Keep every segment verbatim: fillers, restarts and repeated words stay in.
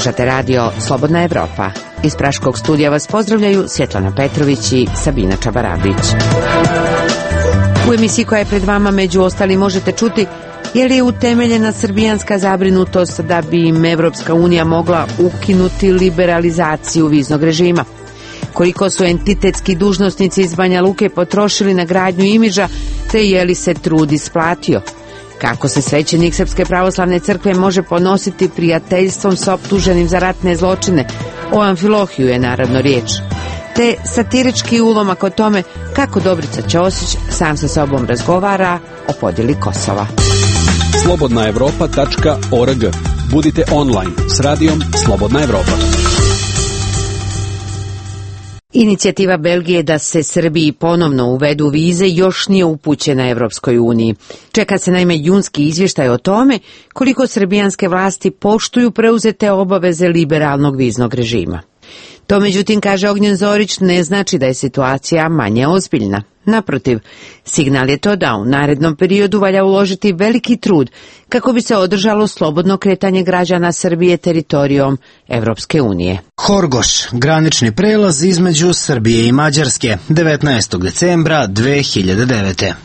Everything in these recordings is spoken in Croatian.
Slušate radio Slobodna Evropa. Iz Praškog studija vas pozdravljaju Svjetlana Petrović i Sabina Čabarabić. U emisiji koja je pred vama među ostali možete čuti jer je utemeljena srbijanska zabrinutost da bi im Evropska unija mogla ukinuti liberalizaciju viznog režima. Koliko su entitetski dužnosnici iz Banja Luke potrošili na gradnju imidža, te je li se trud isplatio. Kako se svećenik Srpske pravoslavne crkve može ponositi prijateljstvom s optuženim za ratne zločine? O Amfilohiju je naravno riječ. Te satirički ulomak o tome kako Dobrica Ćosić sam sa sobom razgovara o podjeli Kosova. slobodna evropa tačka org. Budite online s radijom Slobodna Evropa. Inicijativa Belgije da se Srbiji ponovno uvedu vize još nije upućena Evropskoj uniji. Čeka se naime junski izvještaj o tome koliko srbijanske vlasti poštuju preuzete obaveze liberalnog viznog režima. To međutim, kaže Ognjen Zorić, ne znači da je situacija manje ozbiljna. Naprotiv, signal je to da u narednom periodu valja uložiti veliki trud kako bi se održalo slobodno kretanje građana Srbije teritorijom Evropske unije. Horgoš, granični prelaz između Srbije i Mađarske, devetnaestog decembra dve hiljade devete.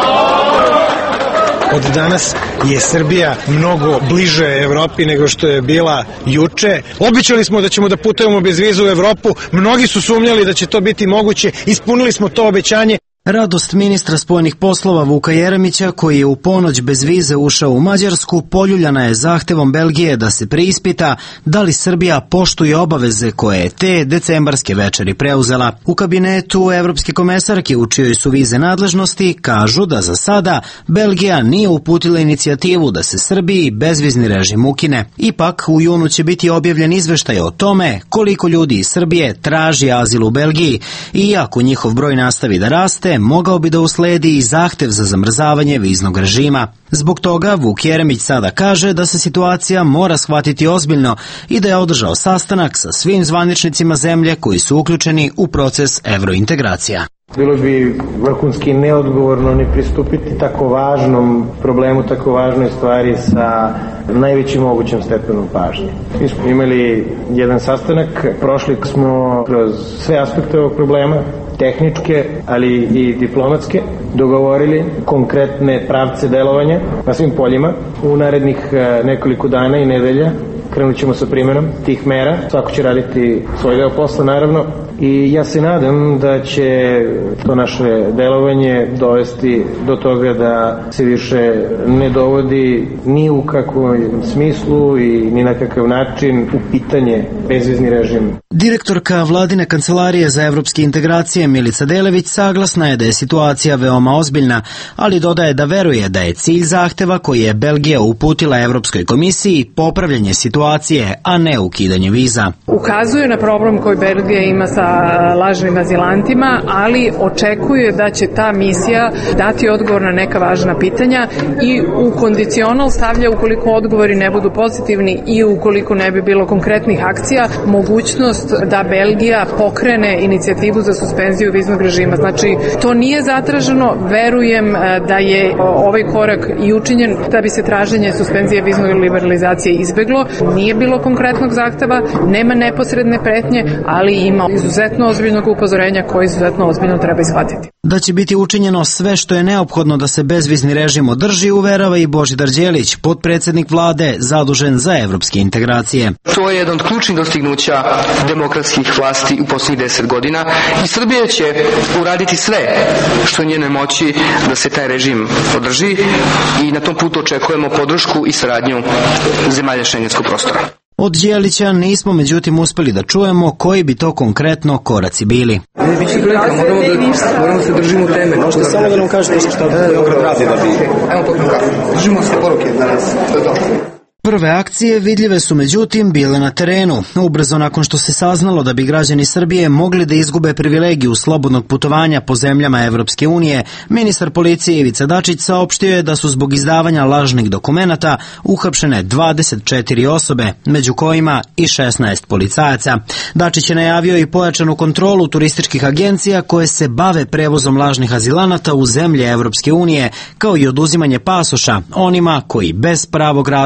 Od danas je Srbija mnogo bliže Evropi nego što je bila juče. Obećali smo da ćemo da putujemo bez viza u Evropu. Mnogi su sumnjali da će to biti moguće. Ispunili smo to obećanje. Radost ministra spoljnih poslova Vuka Jeremića, koji je u ponoć bez vize ušao u Mađarsku, poljuljana je zahtevom Belgije da se preispita da li Srbija poštuje obaveze koje je te decembarske večeri preuzela. U kabinetu evropske komesarke u čijoj su vize nadležnosti kažu da za sada Belgija nije uputila inicijativu da se Srbiji bezvizni režim ukine. Ipak u junu će biti objavljen izveštaj o tome koliko ljudi iz Srbije traži azil u Belgiji i ako njihov broj nastavi da raste, mogao bi da usledi i zahtev za zamrzavanje viznog režima. Zbog toga Vuk Jeremić sada kaže da se situacija mora shvatiti ozbiljno i da je održao sastanak sa svim zvaničnicima zemlje koji su uključeni u proces evrointegracija. Bilo bi vrhunski neodgovorno ne pristupiti tako važnom problemu, tako važnoj stvari sa najvećim mogućim stepenom pažnje. Mi smo imali jedan sastanak, prošli smo kroz sve aspekte ovog problema, tehničke, ali i diplomatske, dogovorili konkretne pravce delovanja na svim poljima. U narednih nekoliko dana i nedelja krenut ćemo sa primjenom tih mera. Svako će raditi svoj deo posla, naravno. I ja se nadam da će to naše delovanje dovesti do toga da se više ne dovodi ni u kakvom smislu i ni na kakav način u pitanje bezvizni režim. Direktorka Vladine kancelarije za evropske integracije Milica Delević saglasna je da je situacija veoma ozbiljna, ali dodaje da veruje da je cilj zahteva koji je Belgija uputila Evropskoj komisiji popravljanje situacije, a ne ukidanje viza. Ukazuje na problem koji Belgija ima sa lažnim azilantima, ali očekuje da će ta misija dati odgovor na neka važna pitanja i u kondicional stavlja, ukoliko odgovori ne budu pozitivni i ukoliko ne bi bilo konkretnih akcija, mogućnost da Belgija pokrene inicijativu za suspenziju viznog režima. Znači, to nije zatraženo, verujem da je ovaj korak i učinjen da bi se traženje suspenzije viznog liberalizacije izbeglo. Nije bilo konkretnog zahteva, nema neposredne pretnje, ali ima izuzetno ozbiljnog upozorenja koje izuzetno ozbiljno treba ishvatiti. Da će biti učinjeno sve što je neophodno da se bezvizni režim održi, uverava i Božidar Đelić, potpredsjednik vlade zadužen za evropske integracije. To je jedan od ključnih dostignuća demokratskih vlasti u posljednjih deset godina i Srbija će uraditi sve što je njene moći da se taj režim održi i na tom putu očekujemo podršku i saradnju zemalja šengenskog prostora. Od Đelića nismo međutim uspeli da čujemo koji bi to konkretno koraci bili. Ne, biće prilika, moramo da, moramo se držimo teme. Možete samo da nam kažete šta Beograd radi da bi... Evo potpuno kako. Držimo se poruke danas. To je to. Prve akcije vidljive su međutim bile na terenu. Ubrzo nakon što se saznalo da bi građani Srbije mogli da izgube privilegiju slobodnog putovanja po zemljama Evropske unije, ministar policije Ivica Dačić saopštio je da su zbog izdavanja lažnih dokumenata uhapšene dvadeset četiri osobe, među kojima i šesnaest policajaca. Dačić je najavio i pojačanu kontrolu turističkih agencija koje se bave prevozom lažnih azilanata u zemlje Evropske unije, kao i oduzimanje pasoša onima koji bez pravog razloga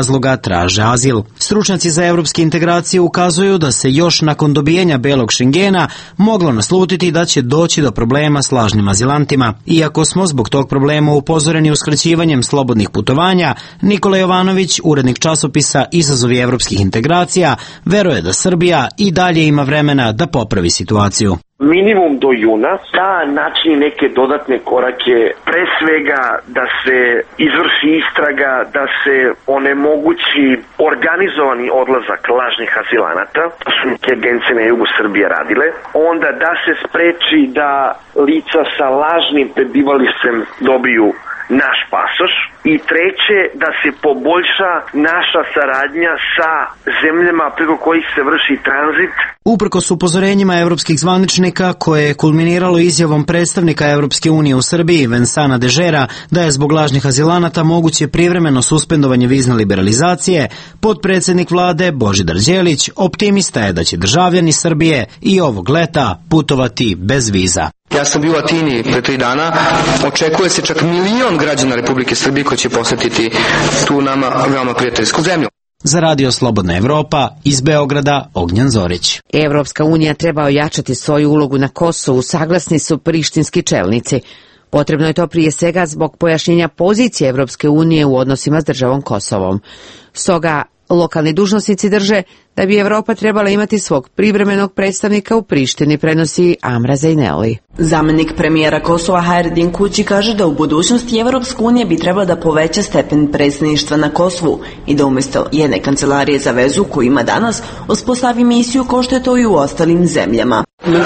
traže azil. Stručnjaci za evropske integracije ukazuju da se još nakon dobijanja belog šengena moglo naslutiti da će doći do problema s lažnim azilantima. Iako smo zbog tog problema upozoreni uskraćivanjem slobodnih putovanja, Nikola Jovanović, urednik časopisa Izazovi evropskih integracija, veruje da Srbija i dalje ima vremena da popravi situaciju. Minimum do juna, da načini neke dodatne korake, pre svega da se izvrši istraga, da se onemogući organizovani odlazak lažnih azilanata, to su neke agencije na jugu Srbije radile, onda da se spreči da lica sa lažnim prebivalištem dobiju naš pasoš i treće, da se poboljša naša saradnja sa zemljama preko kojih se vrši tranzit. Uprkos upozorenjima evropskih zvaničnika, koje je kulminiralo izjavom predstavnika Evropske unije u Srbiji, Vensana Dežera, da je zbog lažnih azilanata moguće privremeno suspendovanje vizne liberalizacije, potpredsednik vlade Božidar Đelić optimista je da će državljani Srbije i ovog leta putovati bez viza. Ja sam bio u Atini pre tri dana, očekuje se čak milion građana Republike Srbije koji će posetiti tu nama veoma prijateljsku zemlju. Za Radio Slobodna Evropa, iz Beograda, Ognjan Zorić. Evropska unija treba ojačati svoju ulogu na Kosovu, saglasni su prištinski čelnici. Potrebno je to prije svega zbog pojašnjenja pozicije Evropske unije u odnosima s državom Kosovom. Stoga, lokalni dužnosnici drže da bi Evropa trebala imati svog privremenog predstavnika u Prištini, prenosi Amra Zajneli. Zamenik premijera Kosova Hajredin Kući kaže da u budućnosti Evropska unija bi trebala da poveća stepen predstavništva na Kosovu i da umjesto jedne kancelarije za vezu koju ima danas, uspostavi misiju kao što je to i u ostalim zemljama.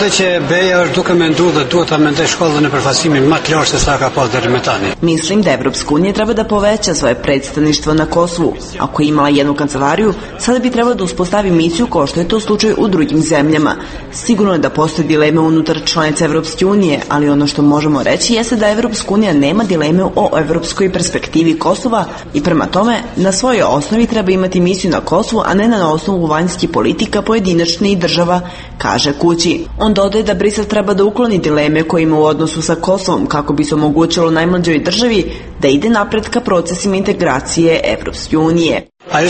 Mislim da Evropska unija treba da poveća svoje predstavništvo na Kosovu. Ako je imala jednu kancelariju, sada bi trebala da uspostavi misiju kao što je to slučaj u drugim zemljama. Sigurno je da postoje dileme unutar članica Evropske unije, ali ono što možemo reći jeste da Evropska unija nema dileme o evropskoj perspektivi Kosova i prema tome na svojoj osnovi treba imati misiju na Kosovu, a ne na osnovu vanjskih politika pojedinačnih država, kaže Kući. On dodaje da Brisel treba da ukloni dileme koje ima u odnosu sa Kosovom kako bi se omogućilo najmlađoj državi da ide napred ka procesima integracije Evropske unije.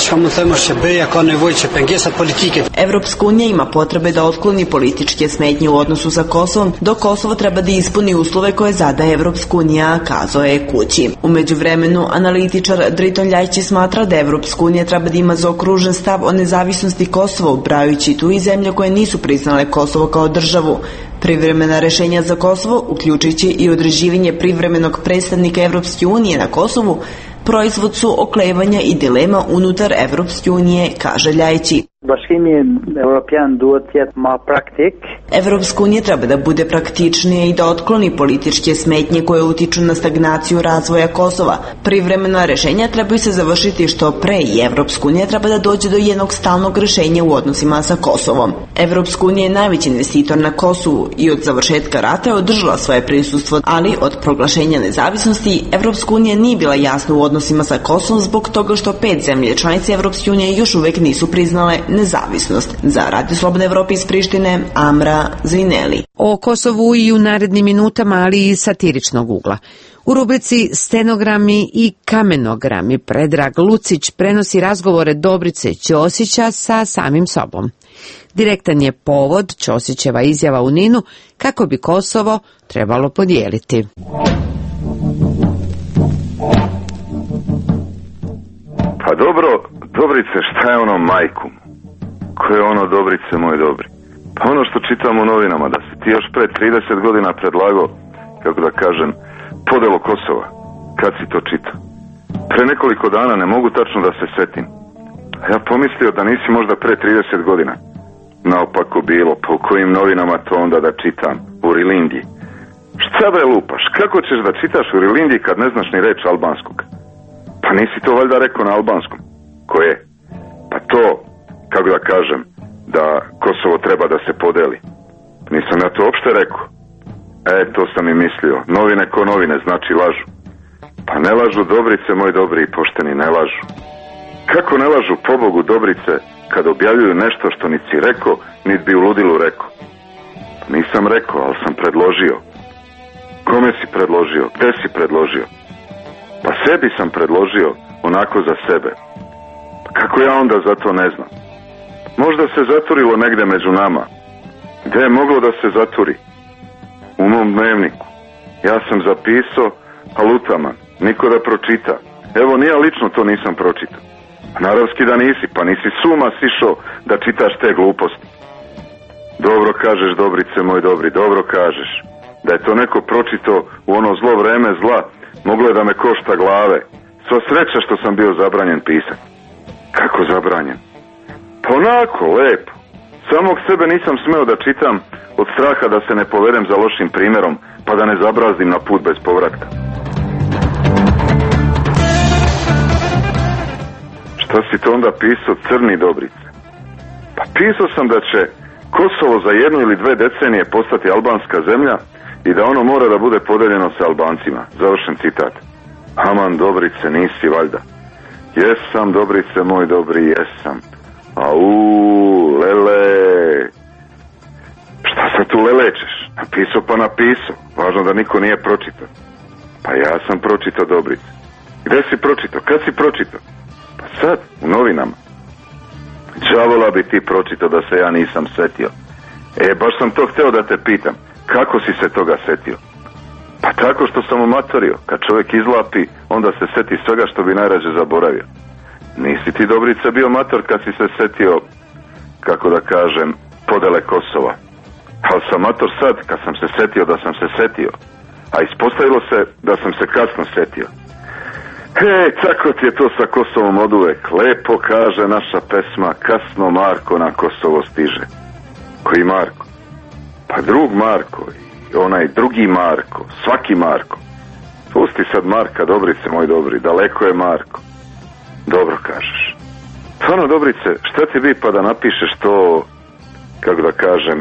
Evropska unija ima potrebe da otkloni političke smetnje u odnosu sa Kosovom, dok Kosovo treba da ispuni uslove koje zadaje Evropska unija, kazao je Kući. U međuvremenu, analitičar Driton Ljajić smatra da Evropska unija treba da ima zaokružen stav o nezavisnosti Kosova, ubrajući tu i zemlje koje nisu priznale Kosovo kao državu. Privremena rešenja za Kosovo, uključujući i određivanje privremenog predstavnika Evropske unije na Kosovu, proizvod su oklevanja i dilema unutar Evropske unije, kaže Ljajići. Evropska unija treba da bude praktičnija i da otkloni političke smetnje koje utiču na stagnaciju razvoja Kosova. Privremena rešenja trebaju se završiti što pre i Evropska unija treba da dođe do jednog stalnog rešenja u odnosima sa Kosovom. Evropska unija je najveći investitor na Kosovu i od završetka rata je održala svoje prisustvo, ali od proglašenja nezavisnosti Evropska unija nije bila jasna u odnosima sa Kosovom zbog toga što pet zemlje članice Evropske unije još uvek nisu priznale nezavisnost. Za Radio Slobodna Evropa iz Prištine, Amra Zajneli. O Kosovu i u narednim minutama, ali i satiričnog ugla. U rubrici Stenogrami i kamenogrami Predrag Lucić prenosi razgovore Dobrice Ćosića sa samim sobom. Direktan je povod Ćosićeva izjava u Ninu kako bi Kosovo trebalo podijeliti. Pa dobro, Dobrice, šta je ono majku? Ko je ono Dobrice moj dobri? Pa ono što čitam u novinama, da si ti još pre trideset godina predlagao, kako da kažem, podelo Kosova. Kad si to čitao? Pre nekoliko dana, ne mogu tačno da se setim. A ja pomislio da nisi možda pre trideset godina. Naopako bilo, po kojim novinama to onda da čitam? U Rilindji. Šta bre lupaš? Kako ćeš da čitaš u Rilindji kad ne znaš ni reč albanskog? Pa nisi to valjda rekao na albanskom? Ko je? Pa to, kako da kažem, da Kosovo treba da se podeli. Nisam ja to uopšte rekao. E, to sam i mislio. Novine ko novine, znači lažu. Pa ne lažu Dobrice, moj dobri i pošteni, ne lažu. Kako ne lažu pobogu Dobrice kad objavljuju nešto što niti si rekao, niti bi u ludilu rekao? Nisam rekao, ali sam predložio. Kome si predložio? Gde si predložio? Pa sebi sam predložio, onako za sebe. Kako ja onda za to ne znam? Možda se zaturilo negde među nama. Gde je moglo da se zaturi? U mom dnevniku. Ja sam zapisao, a lutaman, niko da pročita. Evo, ni ja lično to nisam pročitao. Naravski da nisi, pa nisi suma sišao da čitaš te gluposti. Dobro kažeš, Dobrice moj dobri, dobro kažeš. Da je to neko pročitao u ono zlo vreme zla, moglo je da me košta glave. Sva sreća što sam bio zabranjen pisati. Kako zabranjen? Pa onako, lepo. Samog sebe nisam smeo da čitam od straha da se ne povedem za lošim primjerom, pa da ne zabrazdim na put bez povratka. Šta si to onda pisao, crni Dobrice? Pa pisao sam da će Kosovo za jednu ili dve decenije postati albanska zemlja i da ono mora da bude podeljeno sa Albancima. Završen citat. Aman, Dobrice, nisi valjda. Jesam, Dobrice moj dobri, jesam. Au, lele. Šta sad tu lelećeš? Napisao pa napisao. Važno da niko nije pročitao. Pa ja sam pročitao, Dobrice. Gde si pročitao? Kad si pročitao? Pa sad, u novinama. Đavola bi ti pročitao da se ja nisam setio. E, baš sam to hteo da te pitam. Kako si se toga setio? Pa tako što sam omatorio. Kad čovjek izlapi, onda se seti svega što bi najrađe zaboravio. Nisi ti, Dobrice, bio mator kad si se setio, kako da kažem, podele Kosova. Ali sam mator sad kad sam se setio da sam se setio. A ispostavilo se da sam se kasno setio. He, tako ti je to sa Kosovom oduvek. Lepo kaže naša pesma, kasno Marko na Kosovo stiže. Koji Marko? Pa drug Marko i onaj drugi Marko, svaki Marko. Pusti sad Marka, Dobrice moj dobri, daleko je Marko. Dobro kažeš. Stvarno, Dobrice, šta ti bi pa da napišeš to, kako da kažem,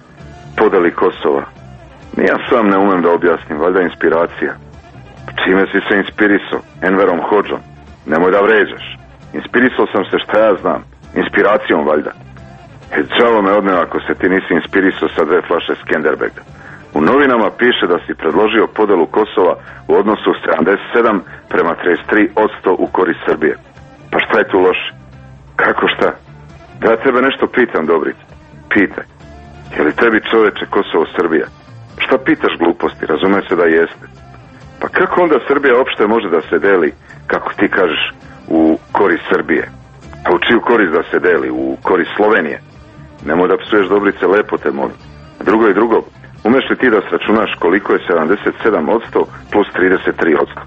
podeli Kosova? Nija sam ne umem da objasnim, valjda inspiracija. Čime si se inspirisao? Enverom Hodžom. Nemoj da vređaš. Inspirisao sam se, šta ja znam, inspiracijom valjda. E, đavo me odneo ako se ti nisi inspirisao sa dve flaše Skenderbega. U novinama piše da si predložio podelu Kosova u odnosu sedamdeset sedam prema trideset tri posto u korist Srbije. Pa šta je tu loše? Kako šta? Da ja tebe nešto pitam, Dobrice. Pitaj. Je li tebi, čoveče, Kosovo Srbija? Šta pitaš gluposti? Razume se da jeste. Pa kako onda Srbija opšte može da se deli, kako ti kažeš, u korist Srbije? A u čiju korist da se deli? U korist Slovenije? Nemoj da psuješ, Dobrice, lepo te molim. A drugo i drugo, umeš li ti da sračunaš koliko je sedamdeset sedam posto plus trideset tri posto?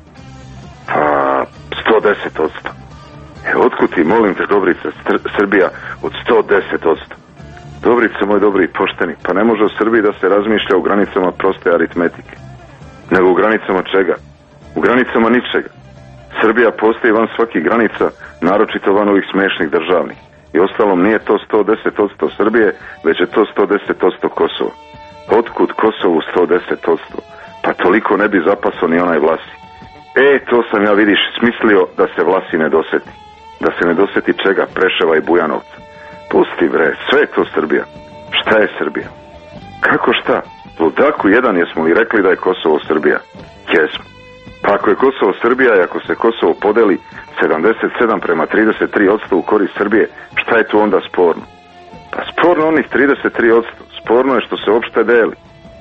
Pa sto deset posto. E, otkud ti, molim te, Dobrice, Srbija od sto deset posto? Dobrice, moj dobri i pošteni, pa ne može u Srbiji da se razmišlja u granicama proste aritmetike. Nego u granicama čega? U granicama ničega. Srbija postoji van svakih granica, naročito van ovih smešnih državnih. I ostalom nije to sto deset posto Srbije, već je to sto deset posto Kosovo. Otkud Kosovu sto deset posto? Pa toliko ne bi zapaso ni onaj Vlasi. E, to sam ja, vidiš, smislio da se Vlasi ne doseti. Da se ne doseti čega? Preševa i Bujanovca. Pusti bre, sve je to Srbija. Šta je Srbija? Kako šta? Ludaku jedan, jesmo li rekli da je Kosovo Srbija? Jesmo. Pa ako je Kosovo Srbija i ako se Kosovo podeli sedamdeset sedam prema trideset tri posto u korist Srbije, šta je tu onda sporno? Pa sporno onih trideset tri posto. Sporno je što se uopšte deli.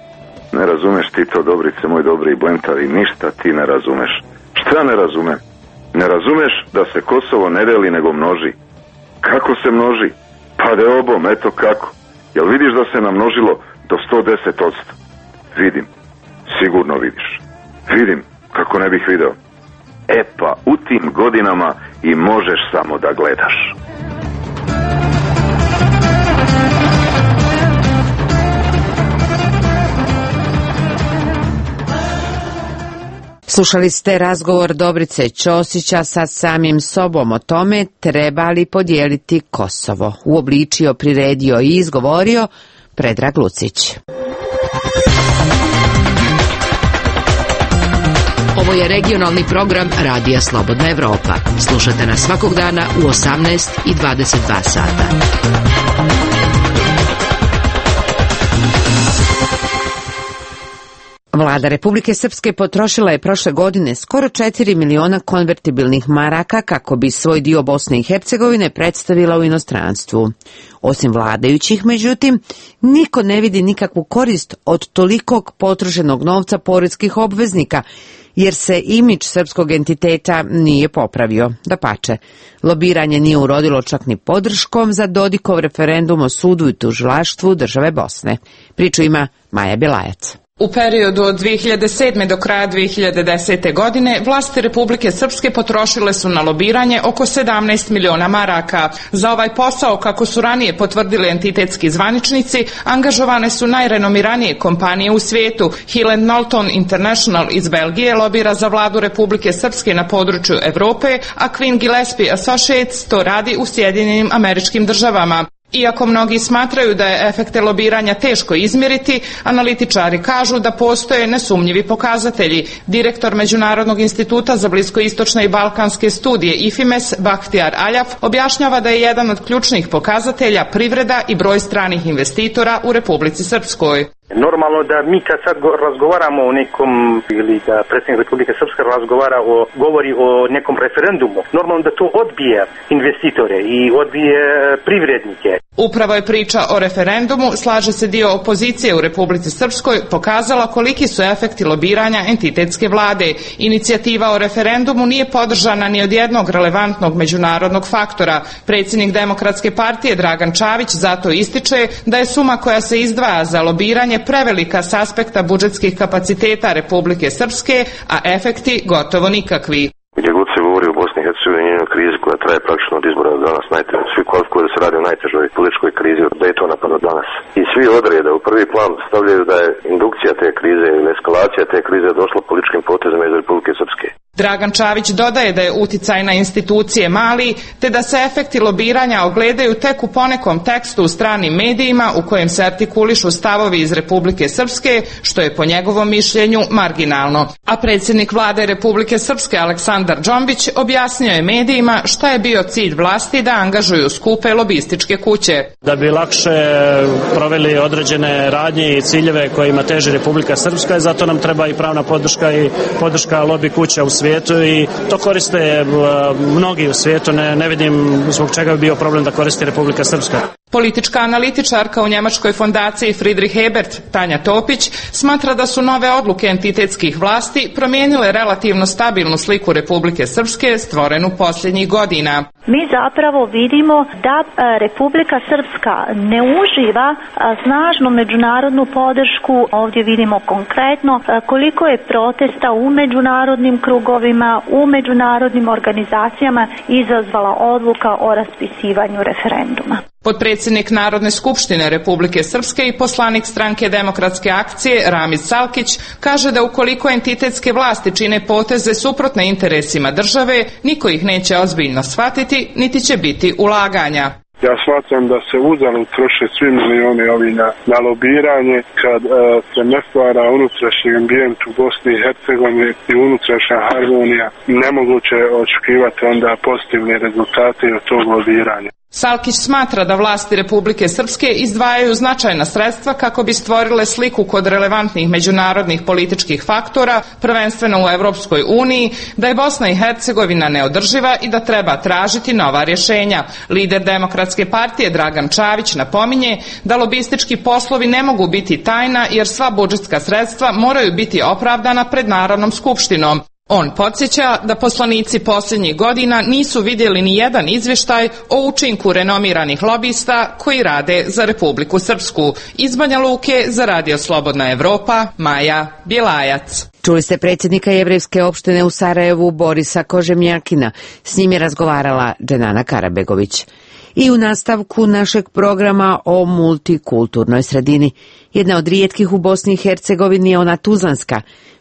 Ne razumeš ti to, Dobrice moj dobri i blentavi, ništa ti ne razumeš. Šta ne razumem? Ne razumeš da se Kosovo ne deli nego množi. Kako se množi? Pa deobom, eto kako. Jel vidiš da se namnožilo do sto deset posto? Vidim. Sigurno vidiš. Vidim, kako ne bih video. E pa, u tim godinama i možeš samo da gledaš. Slušali ste razgovor Dobrice Ćosića sa samim sobom o tome treba li podijeliti Kosovo. Uobličio, priredio i izgovorio Predrag Lucić. Ovo je regionalni program Radija Slobodna Evropa. Slušate nas svakog dana u osamnaest i dvadeset dva sata. Vlada Republike Srpske potrošila je prošle godine skoro četiri miliona konvertibilnih maraka kako bi svoj dio Bosne i Hercegovine predstavila u inostranstvu. Osim vladajućih, međutim, niko ne vidi nikakvu korist od tolikog potrošenog novca poreskih obveznika, jer se imidž srpskog entiteta nije popravio. Dapače, lobiranje nije urodilo čak ni podrškom za Dodikov referendum o sudu i tužilaštvu države Bosne. Priču ima Maja Bjelajac. U periodu od dve hiljade sedme do kraja dve hiljade desete. godine vlasti Republike Srpske potrošile su na lobiranje oko sedamnaest miliona maraka. Za ovaj posao, kako su ranije potvrdili entitetski zvaničnici, angažovane su najrenomiranije kompanije u svijetu. Hill and Knowlton International iz Belgije lobira za vladu Republike Srpske na području Evrope, a Queen Gillespie Associates to radi u Sjedinjenim Američkim Državama. Iako mnogi smatraju da je efekte lobiranja teško izmjeriti, analitičari kažu da postoje nesumnjivi pokazatelji. Direktor Međunarodnog instituta za bliskoistočne i balkanske studije I F I M E S, Bahtijar Aljaf, objašnjava da je jedan od ključnih pokazatelja privreda i broj stranih investitora u Republici Srpskoj. Normalno da mi kad sad razgovaramo o nekom, ili da predsjednik Republike Srpske razgovara o, govori o nekom referendumu, normalno da to odbije investitore i odbije privrednike. Upravo je priča o referendumu, slaže se dio opozicije u Republici Srpskoj, pokazala koliki su efekti lobiranja entitetske vlade. Inicijativa o referendumu nije podržana ni od jednog relevantnog međunarodnog faktora. Predsjednik Demokratske partije Dragan Čavić zato ističe da je suma koja se izdvaja za lobiranje prevelika s aspekta budžetskih kapaciteta Republike Srpske, a efekti gotovo nikakvi. Gdje god se govori o Bosni i Hercegovini i njenoj krizi koja traje praktično od izbora do danas, najteže, svi kvalifikuju da se radi o najtežoj političkoj krizi od Daytona pa do danas. I svi odrede u prvi plan stavljaju da je indukcija te krize ili eskalacija te krize došla političkim potezima iz Republike Srpske. Dragan Čavić dodaje da je uticaj na institucije mali, te da se efekti lobiranja ogledaju tek u ponekom tekstu u stranim medijima u kojem se artikulišu stavovi iz Republike Srpske, što je po njegovom mišljenju marginalno. A predsjednik vlade Republike Srpske Aleksandar Džombić objasnio je medijima šta je bio cilj vlasti da angažuju skupe lobističke kuće. Da bi lakše proveli određene radnje i ciljeve kojima teži Republika Srpska, zato nam treba i pravna podrška i podrška lobi kuća u svijetu. I to koriste mnogi u svijetu, ne, ne vidim zbog čega bi bio problem da koristi Republika Srpska. Politička analitičarka u njemačkoj fondaciji Friedrich Ebert, Tanja Topić, smatra da su nove odluke entitetskih vlasti promijenile relativno stabilnu sliku Republike Srpske stvorenu posljednjih godina. Mi zapravo vidimo da Republika Srpska ne uživa snažnu međunarodnu podršku. Ovdje vidimo konkretno koliko je protesta u međunarodnim krugovima, u međunarodnim organizacijama izazvala odluka o raspisivanju referenduma. Potpredsjednik Narodne skupštine Republike Srpske i poslanik stranke Demokratske akcije Ramiz Salkić kaže da ukoliko entitetske vlasti čine poteze suprotne interesima države, niko ih neće ozbiljno shvatiti, niti će biti ulaganja. Ja smatram da se uzalud troše svi milioni ovi na, na lobiranje kad e, se ne stvara unutrašnji ambijent u Bosni i Hercegovini i unutrašnja harmonija. Nemoguće očekivati onda pozitivne rezultate od tog lobiranja. Salkić smatra da vlasti Republike Srpske izdvajaju značajna sredstva kako bi stvorile sliku kod relevantnih međunarodnih političkih faktora, prvenstveno u Europskoj uniji, da je Bosna i Hercegovina neodrživa i da treba tražiti nova rješenja. Lider Demokratske partije Dragan Čavić napominje da lobistički poslovi ne mogu biti tajna jer sva budžetska sredstva moraju biti opravdana pred Narodnom skupštinom. On podsjeća da poslanici posljednjih godina nisu vidjeli ni jedan izvještaj o učinku renomiranih lobista koji rade za Republiku Srpsku. Iz Banja Luke za Radio Slobodna Evropa, Maja Bjelajac. Čuli ste predsjednika jevrejske opštine u Sarajevu Borisa Kožemjakina. S njim je razgovarala Dženana Karabegović. I u nastavku našeg programa o multikulturnoj sredini. Jedna od rijetkih u Bosni i Hercegovini je ona tuzlanska,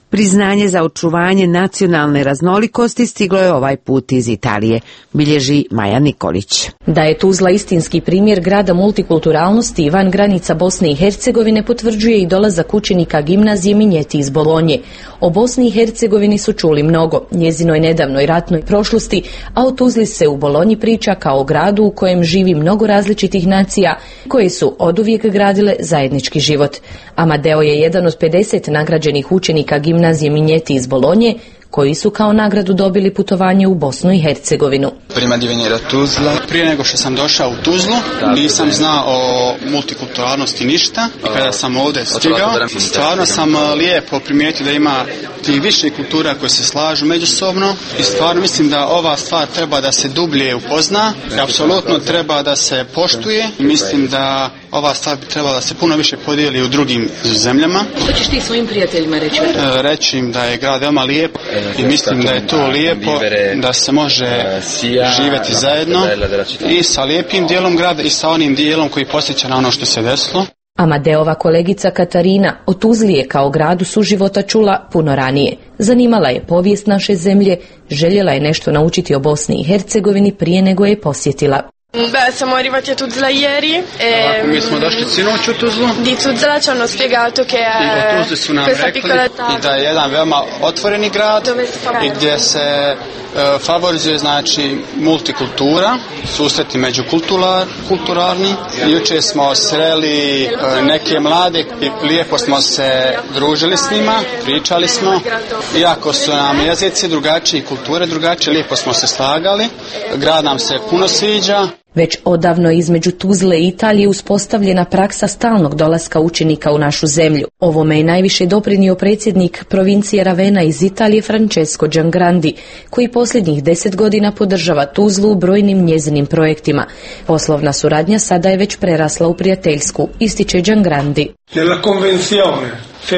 Priznanje za očuvanje nacionalne raznolikosti stiglo je ovaj put iz Italije, bilježi Maja Nikolić. Da je Tuzla istinski primjer grada multikulturalnosti i van granica Bosne i Hercegovine potvrđuje i dolazak učenika gimnazije Minjeti iz Bolonje. O Bosni i Hercegovini su čuli mnogo, njezinoj nedavnoj ratnoj prošlosti, a o Tuzli se u Bolonji priča kao o gradu u kojem živi mnogo različitih nacija koje su oduvijek gradile zajednički život. Amadeo je jedan od pedeset nagrađenih učenika gimnazije Minjeti iz Bolonje, koji su kao nagradu dobili putovanje u Bosnu i Hercegovinu. Prima di venire a Tuzla. Prije nego što sam došao u Tuzlu, nisam znao o multikulturalnosti ništa. I kada sam ovdje stigao, stvarno sam lijepo primijetio da ima tih više kultura koje se slažu međusobno. I stvarno mislim da ova stvar treba da se dublje upozna. I apsolutno treba da se poštuje. I mislim da ova stvar bi trebala da se puno više podijeli u drugim zemljama. Što ćeš ti svojim prijateljima reći? E, reći im da je grad veoma lijep i mislim da je to lijepo, da se može živjeti zajedno i sa lijepim dijelom grada i sa onim dijelom koji posjeća na ono što se desilo. Amadeova kolegica Katarina o Tuzli je kao gradu suživota čula puno ranije. Zanimala je povijest naše zemlje, željela je nešto naučiti o Bosni i Hercegovini prije nego je posjetila. Beh, siamo arrivati a Tuzla ieri e mi smo došli sinoć u Tuzlu. Di Tuzla ci hanno spiegato che è questa piccola i da je jedan veoma otvoreni grad i gdje se uh, favorizuje znači multikultura, susreti međukulturalni. Jučer smo sreli uh, neke mlade i lijepo smo se družili s njima, pričali smo. Iako su nam jezici drugačiji, kulture drugačije, lijepo smo se slagali. Grad nam se puno sviđa. Već odavno između Tuzle i Italije uspostavljena praksa stalnog dolaska učenika u našu zemlju. Ovome je najviše doprinio predsjednik provincije Ravena iz Italije Francesco Giangrandi, koji posljednjih deset godina podržava Tuzlu u brojnim njezinim projektima. Poslovna suradnja sada je već prerasla u prijateljsku, ističe Giangrandi. Nella convenzione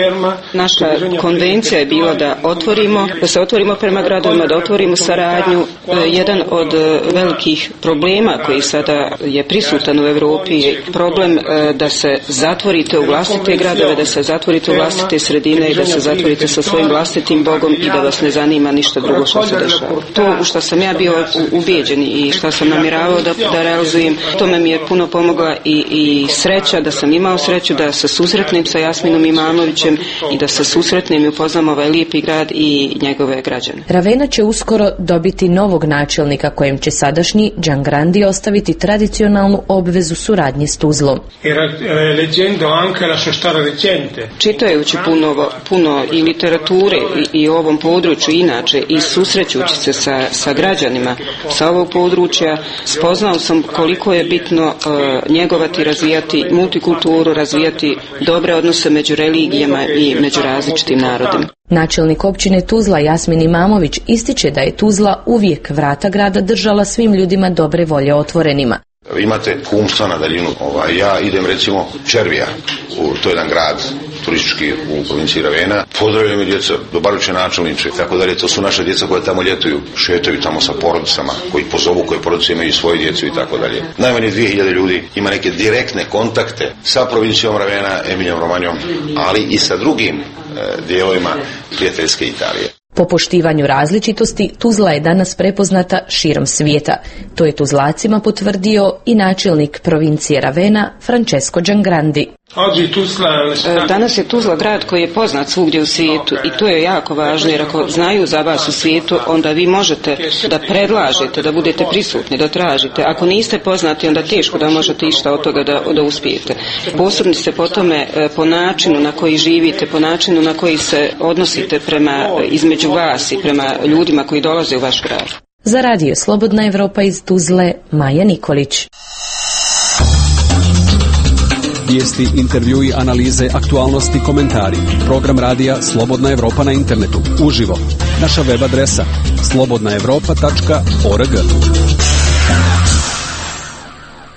Naša konvencija je bila da otvorimo, da se otvorimo prema gradovima, da otvorimo saradnju. Jedan od velikih problema koji sada je prisutan u Europi je problem da se zatvorite u vlastite gradove, da se zatvorite u vlastite sredine i da se zatvorite sa svojim vlastitim Bogom i da vas ne zanima ništa drugo što se dešava. To u što sam ja bio ubijeđen i što sam namjeravao da, da realizujem, tome mi je puno pomogla i, i sreća, da sam imao sreću da se susretnem sa Jasminom Imamović i da se susretnem i upoznam ovaj lijepi grad i njegove građane. Ravena će uskoro dobiti novog načelnika kojem će sadašnji Giangrandi ostaviti tradicionalnu obvezu suradnje s Tuzlom. Čitajući puno, puno i literature i, i o ovom području inače i susrećući se sa, sa građanima sa ovog područja, spoznao sam koliko je bitno uh, njegovati, razvijati multikulturu, razvijati dobre odnose među religijama i među različitim narodima. Načelnik općine Tuzla Jasmin Imamović ističe da je Tuzla uvijek vrata grada držala svim ljudima dobre volje otvorenima. Imate kumstva na daljinu. Ovaj, ja idem recimo Červija, u, to je jedan grad turistički u provinciji Ravena. Pozdravljaju mi djeca, dobar će načelniče, tako dalje. To su naše djeca koje tamo ljetuju, šetaju tamo sa porodicama, koji pozovu, koje porodice imaju svoje djecu i tako dalje. Najmanje dvije hiljade ljudi ima neke direktne kontakte sa provincijom Ravena, Emilijom Romanjom, ali i sa drugim e, dijelovima prijateljske Italije. Po poštivanju različitosti, Tuzla je danas prepoznata širom svijeta. To je Tuzlacima potvrdio i načelnik provincije Ravena, Francesco Giangrandi. Danas je Tuzla grad koji je poznat svugdje u svijetu i to je jako važno, jer ako znaju za vas u svijetu, onda vi možete da predlažete, da budete prisutni, da tražite. Ako niste poznati, onda teško da možete išta od toga da, da uspijete. Posebni ste po tome, po načinu na koji živite, po načinu na koji se odnosite prema između vas i prema ljudima koji dolaze u vaš grad. Za radio Slobodna Evropa iz Tuzle, Maja Nikolić. Vijesti, intervjui, analize, aktualnosti, komentari. Program radija Slobodna Evropa na internetu. Uživo. Naša web adresa slobodna evropa tačka org.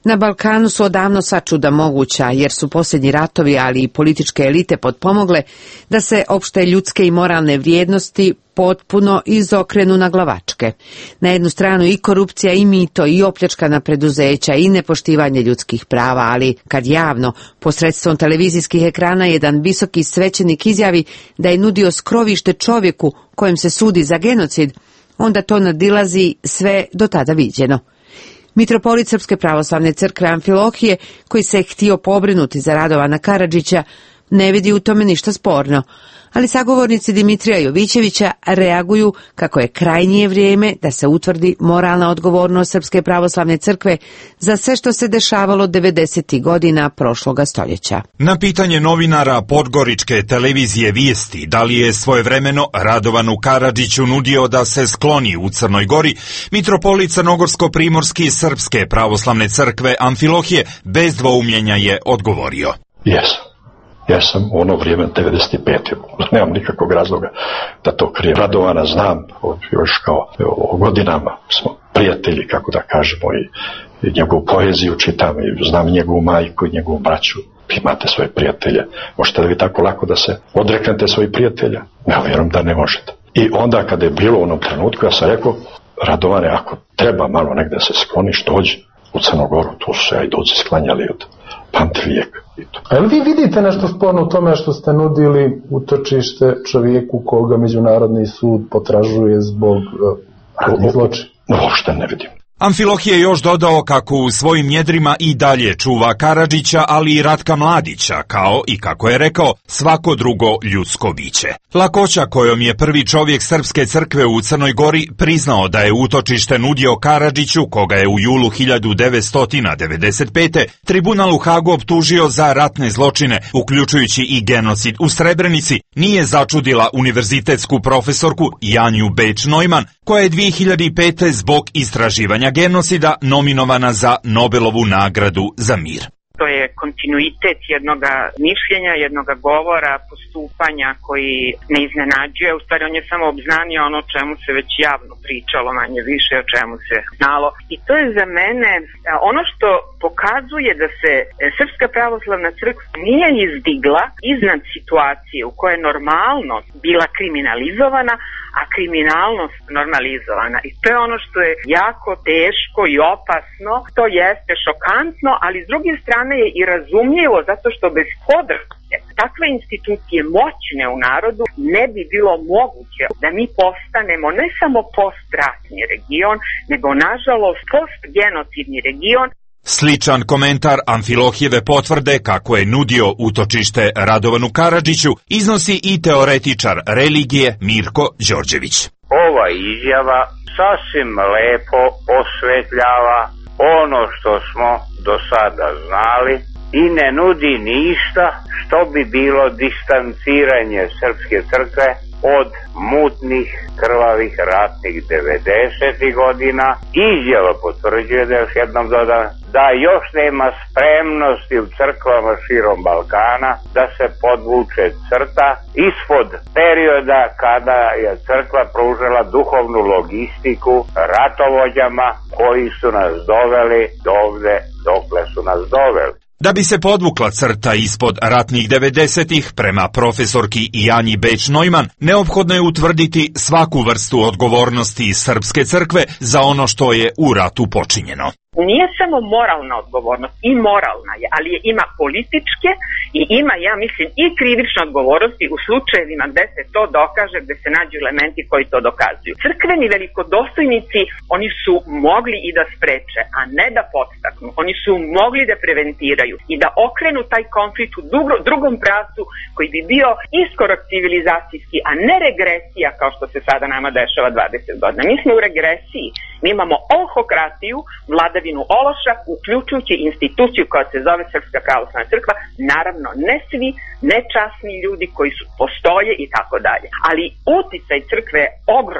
Na Balkanu su odavno sva čuda moguća, jer su posljednji ratovi, ali i političke elite potpomogle da se opšte ljudske i moralne vrijednosti potpuno izokrenu na glavačke. Na jednu stranu i korupcija, i mito, i opljačkana preduzeća, i nepoštivanje ljudskih prava, ali kad javno, posredstvom televizijskih ekrana, jedan visoki svećenik izjavi da je nudio skrovište čovjeku kojem se sudi za genocid, onda to nadilazi sve do tada viđeno. Mitropolit Srpske pravoslavne crkve Amfilohije, koji se htio pobrinuti za Radovana Karadžića, ne vidi u tome ništa sporno, ali sagovornici Dimitrija Jovićevića reaguju kako je krajnje vrijeme da se utvrdi moralna odgovornost Srpske pravoslavne crkve za sve što se dešavalo devedesetih godina prošloga stoljeća. Na pitanje novinara podgoričke televizije Vijesti da li je svojevremeno Radovanu Karadžiću nudio da se skloni u Crnoj Gori, mitropolit Crnogorsko-primorski Srpske pravoslavne crkve Amfilohije bez dvoumljenja je odgovorio. Jesam. Ja sam u ono vrijeme devedeset pete Nemam nikakvog razloga da to krijem. Radovana znam, još kao o godinama smo prijatelji, kako da kažemo, i, i njegovu poeziju čitam, i znam njegovu majku i njegovu braću. Imate svoje prijatelje. Možete li vi tako lako da se odreknete svojih prijatelja? Ja vjerujem da ne možete. I onda kada je bilo u onom trenutku, ja sam rekao, Radovane, ako treba malo negde se skloniš, dođi u Crnogoru. Tu su se ajduci sklanjali od pamtivijeka. A li vi vidite nešto sporno u tome što ste nudili utočište čovjeku koga Međunarodni sud potražuje zbog uh, ratnih zločina? Uopšte ne vidim. Amfilohije je još dodao kako u svojim njedrima i dalje čuva Karadžića, ali i Ratka Mladića, kao i, kako je rekao, svako drugo ljudsko biće. Lakoća kojom je prvi čovjek Srpske crkve u Crnoj Gori priznao da je utočište nudio Karadžiću, koga je u julu hiljadu devetsto devedeset pete tribunal u Hagu optužio za ratne zločine, uključujući i genocid u Srebrenici, nije začudila univerzitetsku profesorku Janju Beč-Neumann, koja je dvije hiljade pete zbog istraživanja genocida nominovana za Nobelovu nagradu za mir. To je kontinuitet jednog mišljenja, jednog govora, postupanja koji ne iznenađuje. U stvari on je samo obznanio ono o čemu se već javno pričalo, manje više o čemu se znalo. I to je za mene ono što pokazuje da se Srpska pravoslavna crkva nije izdigla iznad situacije u kojoj je normalnost bila kriminalizovana, a kriminalnost normalizovana. I to je ono što je jako teško i opasno, to jeste šokantno, ali s druge strane je i razumljivo, zato što bez podrške takve institucije moćne u narodu ne bi bilo moguće da mi postanemo ne samo postratni region, nego nažalost postgenocidni region. Sličan komentar Amfilohijeve potvrde kako je nudio utočište Radovanu Karadžiću iznosi i teoretičar religije Mirko Đorđević. Ova izjava sasvim lepo osvetljava ono što smo do sada znali i ne nudi ništa što bi bilo distanciranje Srpske crkve od mutnih, krvavih, ratnih devedesetih godina. Izjava potvrđuje, da još jednom dodam, da još nema spremnosti u crkvama širom Balkana da se podvuče crta ispod perioda kada je crkva pružala duhovnu logistiku ratovođama koji su nas doveli dovde dokle su nas doveli. Da bi se podvukla crta ispod ratnih devedesetih, prema profesorki Janji Beč-Neumann, neophodno je utvrditi svaku vrstu odgovornosti Srpske crkve za ono što je u ratu počinjeno. Nije samo moralna odgovornost, i moralna je, ali je ima političke i ima, ja mislim, i krivične odgovornosti u slučajevima gde se to dokaže, gde se nađu elementi koji to dokazuju. Crkveni velikodostojnici, oni su mogli i da spreče, a ne da podstaknu. Oni su mogli da preventiraju i da okrenu taj konflikt u drugom pravcu koji bi bio iskorak civilizacijski, a ne regresija kao što se sada nama dešava dvadeset godina. Mi smo u regresiji, mi imamo ohokratiju, vladavinu ološa, uključujući instituciju koja se zove Srpska pravoslavna crkva, naravno ne svi, nečasni ljudi koji su postoje i tako dalje. Ali uticaj crkve je ogroman.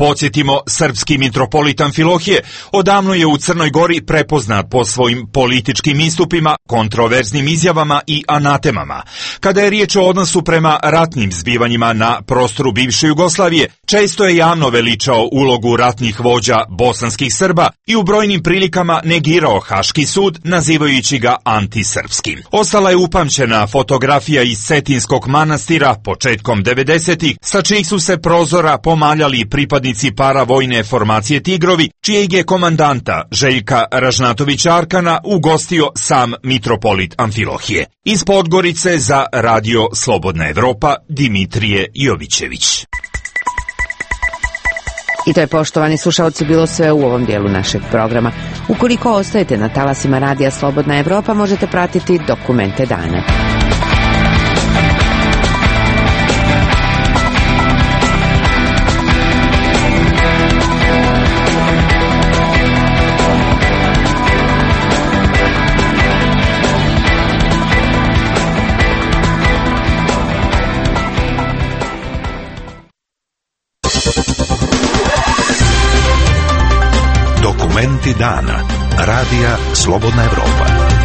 Podsjetimo, srpski mitropolit Amfilohije odavno je u Crnoj Gori prepoznat po svojim političkim istupima, kontroverznim izjavama i anatemama. Kada je riječ o odnosu prema ratnim zbivanjima na prostoru bivše Jugoslavije, često je javno veličao ulogu ratnih vođa bosanskih Srba i u brojnim prilikama negirao Haški sud, nazivajući ga antisrpskim. Ostala je upamćena fotografija iz Cetinskog manastira početkom devedesetih, sa čijih su se prozora pomaljali pripadnici paravojne formacije Tigrovi, čijeg je komandanta Željka Ražnatovića Arkana ugostio sam mitropolit Amfilohije. Iz Podgorice za Radio Slobodna Evropa, Dimitrije Jovićević. I to je, poštovani slušalci, bilo sve u ovom dijelu našeg programa. Ukoliko ostajete na talasima Radija Slobodna Evropa, možete pratiti Dokumente dana. Dokumenti dana. Radija Slobodna Evropa.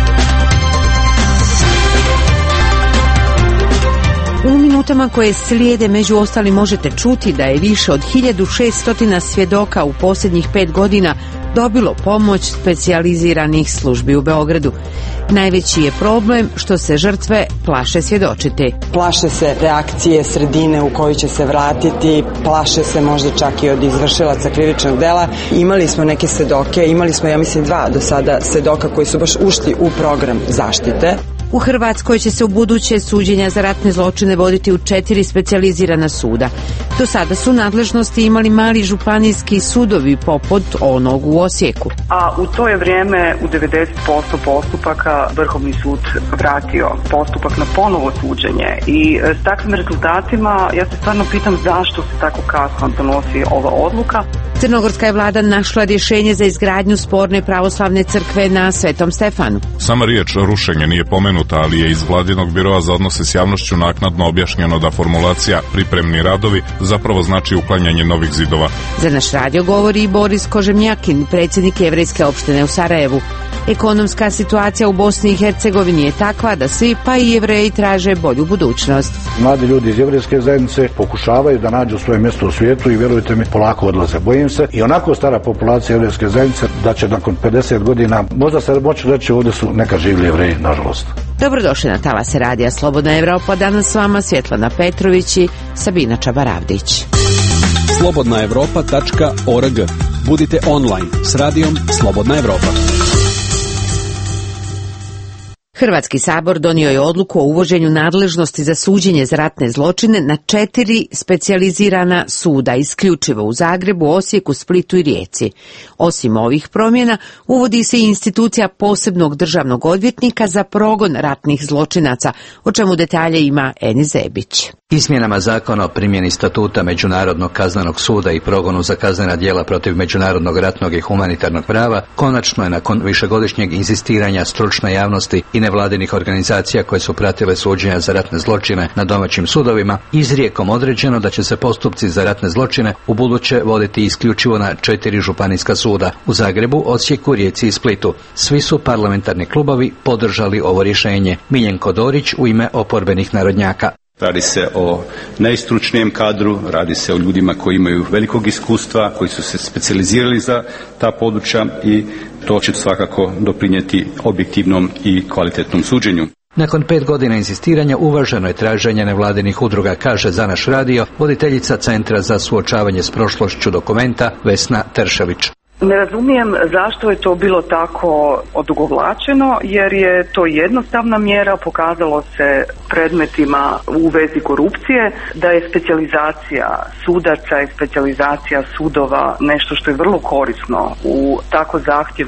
U minutama koje slijede među ostalim možete čuti da je više od hiljadu šesto svjedoka u posljednjih pet godina dobilo pomoć specijaliziranih službi u Beogradu. Najveći je problem što se žrtve plaše svjedočiti. Plaše se reakcije sredine u koju će se vratiti, plaše se možda čak i od izvršilaca krivičnog dela. Imali smo neke svedoke, imali smo, ja mislim, dva do sada svedoka koji su baš ušli u program zaštite. U Hrvatskoj će se u buduće suđenja za ratne zločine voditi u četiri specijalizirana suda. Do sada su nadležnosti imali mali županijski sudovi poput onog u Osijeku. A u to je vrijeme u devedeset posto postupaka Vrhovni sud vratio postupak na ponovo suđenje. I s takvim rezultatima ja se stvarno pitam zašto se tako kasno donosi ova odluka. Crnogorska je vlada našla rješenje za izgradnju sporne pravoslavne crkve na Svetom Stefanu. Sama riječ rušenje nije pomenuta, ali je iz Vladinog biroa za odnose s javnošću naknadno objašnjeno da formulacija pripremni radovi zapravo znači uklanjanje novih zidova. Za naš radio govori i Boris Kožemnjakin, predsjednik Jevrejske opštine u Sarajevu. Ekonomska situacija u Bosni i Hercegovini je takva da svi, pa i Jevreji, traže bolju budućnost. Mladi ljudi iz jevrejske zajednice pokušavaju da nađu svoje mjesto u svijetu i vjerujte mi, polako odlaze. Bojim se i onako stara populacija jevrejske zajednice da će nakon pedeset godina, možda se moći reći, ovdje su neka živli Jevreji, nažalost. Dobrodošli na talase Radija Slobodna Evropa. Danas s vama Svjetlana Petrović i Sabina Čabaravdić. slobodna evropa tačka org. Budite online s radijom Slobodna Evropa. Hrvatski sabor donio je odluku o uvođenju nadležnosti za suđenje za ratne zločine na četiri specijalizirana suda, isključivo u Zagrebu, Osijeku, Splitu i Rijeci. Osim ovih promjena, uvodi se i institucija posebnog državnog odvjetnika za progon ratnih zločinaca, o čemu detalje ima Eni Zebić. Izmjenama zakona o primjeni statuta Međunarodnog kaznenog suda i progonu za kaznena djela protiv međunarodnog ratnog i humanitarnog prava konačno je nakon višegodišnjeg inzistiranja stručne javnosti i nevladinih organizacija koje su pratile suđenja za ratne zločine na domaćim sudovima izrijekom određeno da će se postupci za ratne zločine ubuduće voditi isključivo na četiri županijska suda u Zagrebu, Osijeku, Rijeci i Splitu. Svi su parlamentarni klubovi podržali ovo rješenje. Miljenko Dorić u ime oporbenih narodnjaka. Radi se o najstručnijem kadru, radi se o ljudima koji imaju velikog iskustva, koji su se specijalizirali za ta područja i to će svakako doprinijeti objektivnom i kvalitetnom suđenju. Nakon pet godina insistiranja uvaženo je traženje nevladinih udruga, kaže za naš radio voditeljica Centra za suočavanje s prošlošću Dokumenta Vesna Teršević. Ne razumijem zašto je to bilo tako odugovlačeno, jer je to jednostavna mjera, pokazalo se predmetima u vezi korupcije da je specijalizacija sudaca i specijalizacija sudova nešto što je vrlo korisno u tako zahtjevnim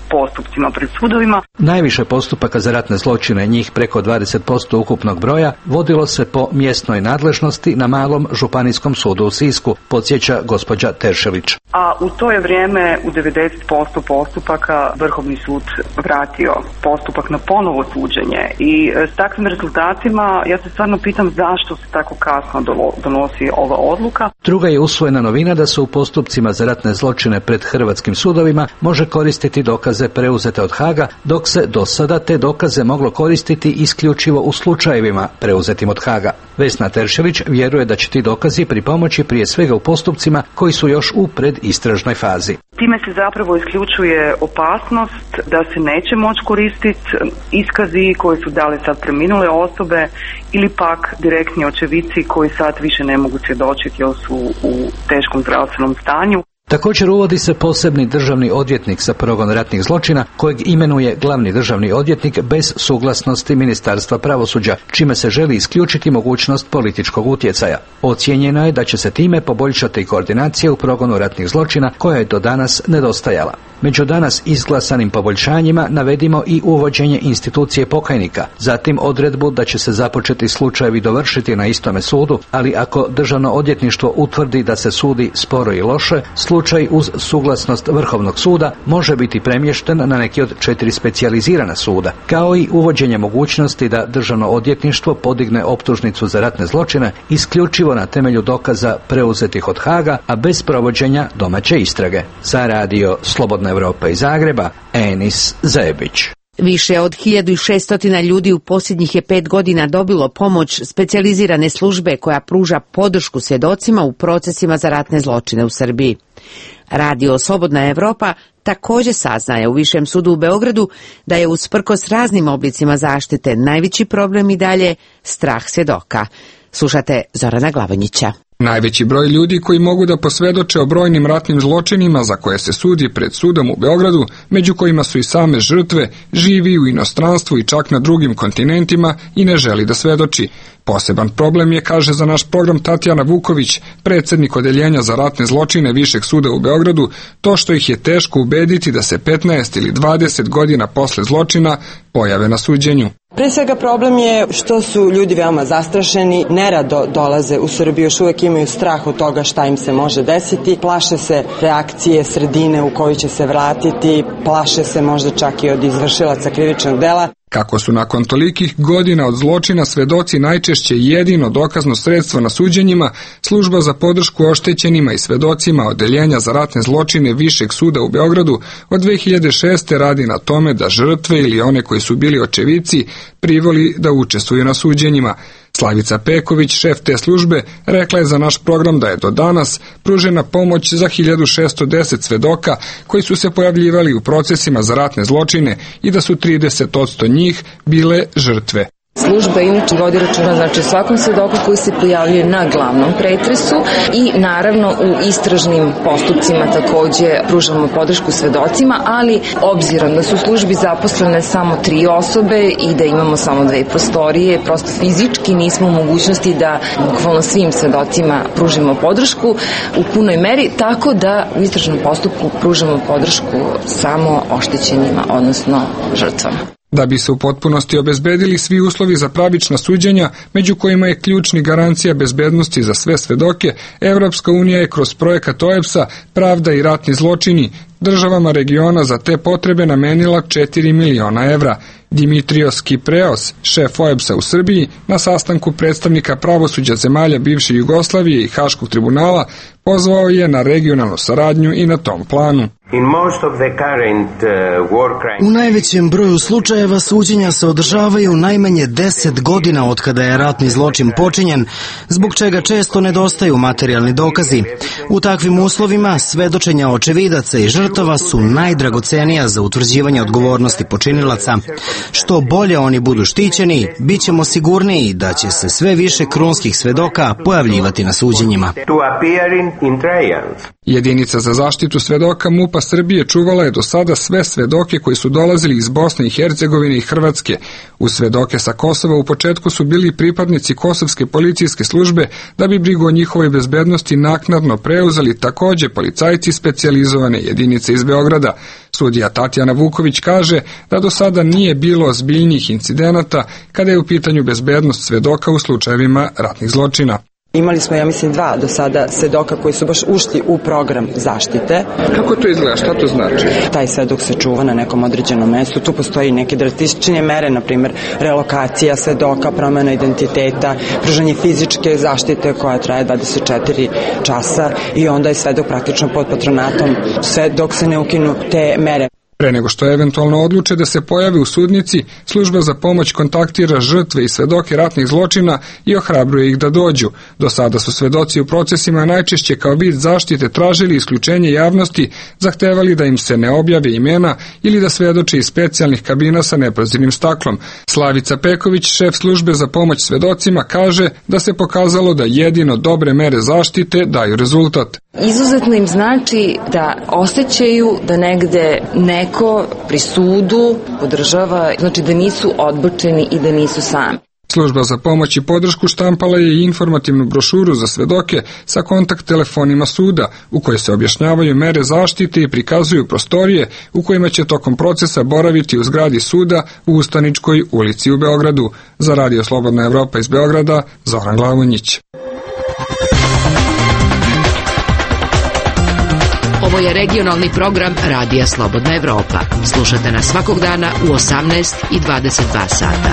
postupcima pred sudovima. Najviše postupaka za ratne zločine, njih preko dvadeset posto ukupnog broja, vodilo se po mjesnoj nadležnosti na malom županijskom sudu u Sisku, podsjeća gospođa Teršelić. A u to je vrijeme u devedeset posto postupaka Vrhovni sud vratio postupak na ponovo suđenje i s takvim rezultatima ja se stvarno pitam zašto se tako kasno donosi ova odluka. Druga je usvojena novina da se u postupcima za ratne zločine pred hrvatskim sudovima može koristiti dokaze preuzete od Haga, dok se do sada te dokaze moglo koristiti isključivo u slučajevima preuzetim od Haga. Vesna Teršelić vjeruje da će ti dokazi pripomoći prije svega u postupcima koji su još u predistražnoj fazi. Time se zapravo isključuje opasnost da se neće moći koristiti iskazi koji su dali sad preminule osobe ili pak direktni očevici koji sad više ne mogu svjedočiti jer su u teškom zdravstvenom stanju. Također uvodi se posebni državni odvjetnik za progon ratnih zločina kojeg imenuje glavni državni odvjetnik bez suglasnosti Ministarstva pravosuđa, čime se želi isključiti mogućnost političkog utjecaja. Ocijenjeno je da će se time poboljšati koordinacija u progonu ratnih zločina koja je do danas nedostajala. Među danas izglasanim poboljšanjima navedimo i uvođenje institucije pokajnika, zatim odredbu da će se započeti slučajevi dovršiti na istome sudu, ali ako državno odvjetništvo utvrdi da se sudi sporo i loše, slučaj uz suglasnost Vrhovnog suda može biti premješten na neki od četiri specijalizirana suda, kao i uvođenje mogućnosti da državno odvjetništvo podigne optužnicu za ratne zločine isključivo na temelju dokaza preuzetih od Haga, a bez provođenja domaće istrage. Za radio Slobodna Evropa iz Zagreba, Enis Zebić. Više od hiljadu šesto ljudi u posljednjih je pet godina dobilo pomoć specijalizirane službe koja pruža podršku svjedocima u procesima za ratne zločine u Srbiji. Radio Slobodna Evropa također saznaje u Višem sudu u Beogradu da je usprkos raznim oblicima zaštite najveći problem i dalje strah svjedoka. Slušate Zorana Glavonjića. Najveći broj ljudi koji mogu da posvjedoče o brojnim ratnim zločinima za koje se sudi pred sudom u Beogradu, među kojima su i same žrtve, živi u inostranstvu i čak na drugim kontinentima i ne želi da svjedoči. Poseban problem je, kaže za naš program Tatjana Vuković, predsjednik odeljenja za ratne zločine Višeg suda u Beogradu, to što ih je teško ubediti da se petnaest ili dvadeset godina posle zločina pojave na suđenju. Pre svega problem je što su ljudi veoma zastrašeni, nerado dolaze u Srbiju, još uvijek imaju strah od toga šta im se može desiti, plaše se reakcije sredine u koju će se vratiti, plaše se možda čak i od izvršilaca krivičnog dela. Kako su nakon tolikih godina od zločina svedoci najčešće jedino dokazno sredstvo na suđenjima, služba za podršku oštećenima i svedocima odeljenja za ratne zločine Višeg suda u Beogradu od dve hiljade šeste. radi na tome da žrtve ili one koji su bili očevici privoli da učestvuju na suđenjima. Slavica Peković, šef te službe, rekla je za naš program da je do danas pružena pomoć za hiljadu šesto deset svedoka koji su se pojavljivali u procesima za ratne zločine i da su trideset posto njih bile žrtve. Služba inače vodi računa znači svakom svedoku koji se pojavljuje na glavnom pretresu i naravno u istražnim postupcima također pružamo podršku svedocima, ali obzirom da su u službi zaposlene samo tri osobe i da imamo samo dve prostorije, prosto fizički nismo u mogućnosti da bukvalno svim svedocima pružimo podršku u punoj meri, tako da u istražnom postupku pružamo podršku samo oštećenima, odnosno žrtvama. Da bi se u potpunosti obezbedili svi uslovi za pravična suđenja, među kojima je ključni garancija bezbednosti za sve svedoke, Evropska unija je kroz projekat O E B S-a Pravda i ratni zločini državama regiona za te potrebe namenila četiri miliona evra. Dimitrios Kipreos, šef O E B S-a u Srbiji, na sastanku predstavnika pravosuđa zemalja bivše Jugoslavije i Haškog tribunala, pozvao je na regionalnu saradnju i na tom planu. U najvećem broju slučajeva suđenja se održavaju najmanje deset godina od kada je ratni zločin počinjen, zbog čega često nedostaju materijalni dokazi. U takvim uslovima svedočenja očevidaca i žrtava su najdragocenija za utvrđivanje odgovornosti počinilaca. Što bolje oni budu štićeni, bit ćemo sigurniji da će se sve više krunskih svedoka pojavljivati na suđenjima. Jedinica za zaštitu svedoka M U P-a Srbije čuvala je do sada sve svedoke koji su dolazili iz Bosne i Hercegovine i Hrvatske. Uz svedoke sa Kosova u početku su bili pripadnici kosovske policijske službe da bi brigu o njihovoj bezbednosti naknadno pre preuzeli takođe policajci specijalizovane jedinice iz Beograda. Sudija Tatjana Vuković kaže da do sada nije bilo ozbiljnijih incidenata kada je u pitanju bezbednost svedoka u slučajevima ratnih zločina. Imali smo, ja mislim, dva do sada svedoka koji su baš ušli u program zaštite. Kako to izgleda? Šta to znači? Taj svedok se čuva na nekom određenom mestu. Tu postoji neke drastičnije mere, na primjer relokacija svedoka, promjena identiteta, pružanje fizičke zaštite koja traje dvadeset četiri časa i onda je svedok praktično pod patronatom sve dok se ne ukinu te mere. Pre nego što eventualno odluče da se pojave u sudnici, služba za pomoć kontaktira žrtve i svedoke ratnih zločina i ohrabruje ih da dođu. Do sada su svedoci u procesima najčešće kao vid zaštite tražili isključenje javnosti, zahtevali da im se ne objave imena ili da svedoče iz specijalnih kabina sa neprozirnim staklom. Slavica Peković, šef službe za pomoć svedocima, kaže da se pokazalo da jedino dobre mere zaštite daju rezultat. Izuzetno im znači da osjećaju da negde neko pri sudu podržava, znači da nisu odbačeni i da nisu sami. Služba za pomoć i podršku štampala je i informativnu brošuru za svedoke sa kontakt telefonima suda, u kojoj se objašnjavaju mere zaštite i prikazuju prostorije u kojima će tokom procesa boraviti u zgradi suda u Ustaničkoj ulici u Beogradu. Za Radio Slobodna Evropa iz Beograda, Zoran Glavonjić. Ovo je regionalni program Radija Slobodna Evropa. Slušate nas svakog dana u osamnaest i dvadeset dva sata.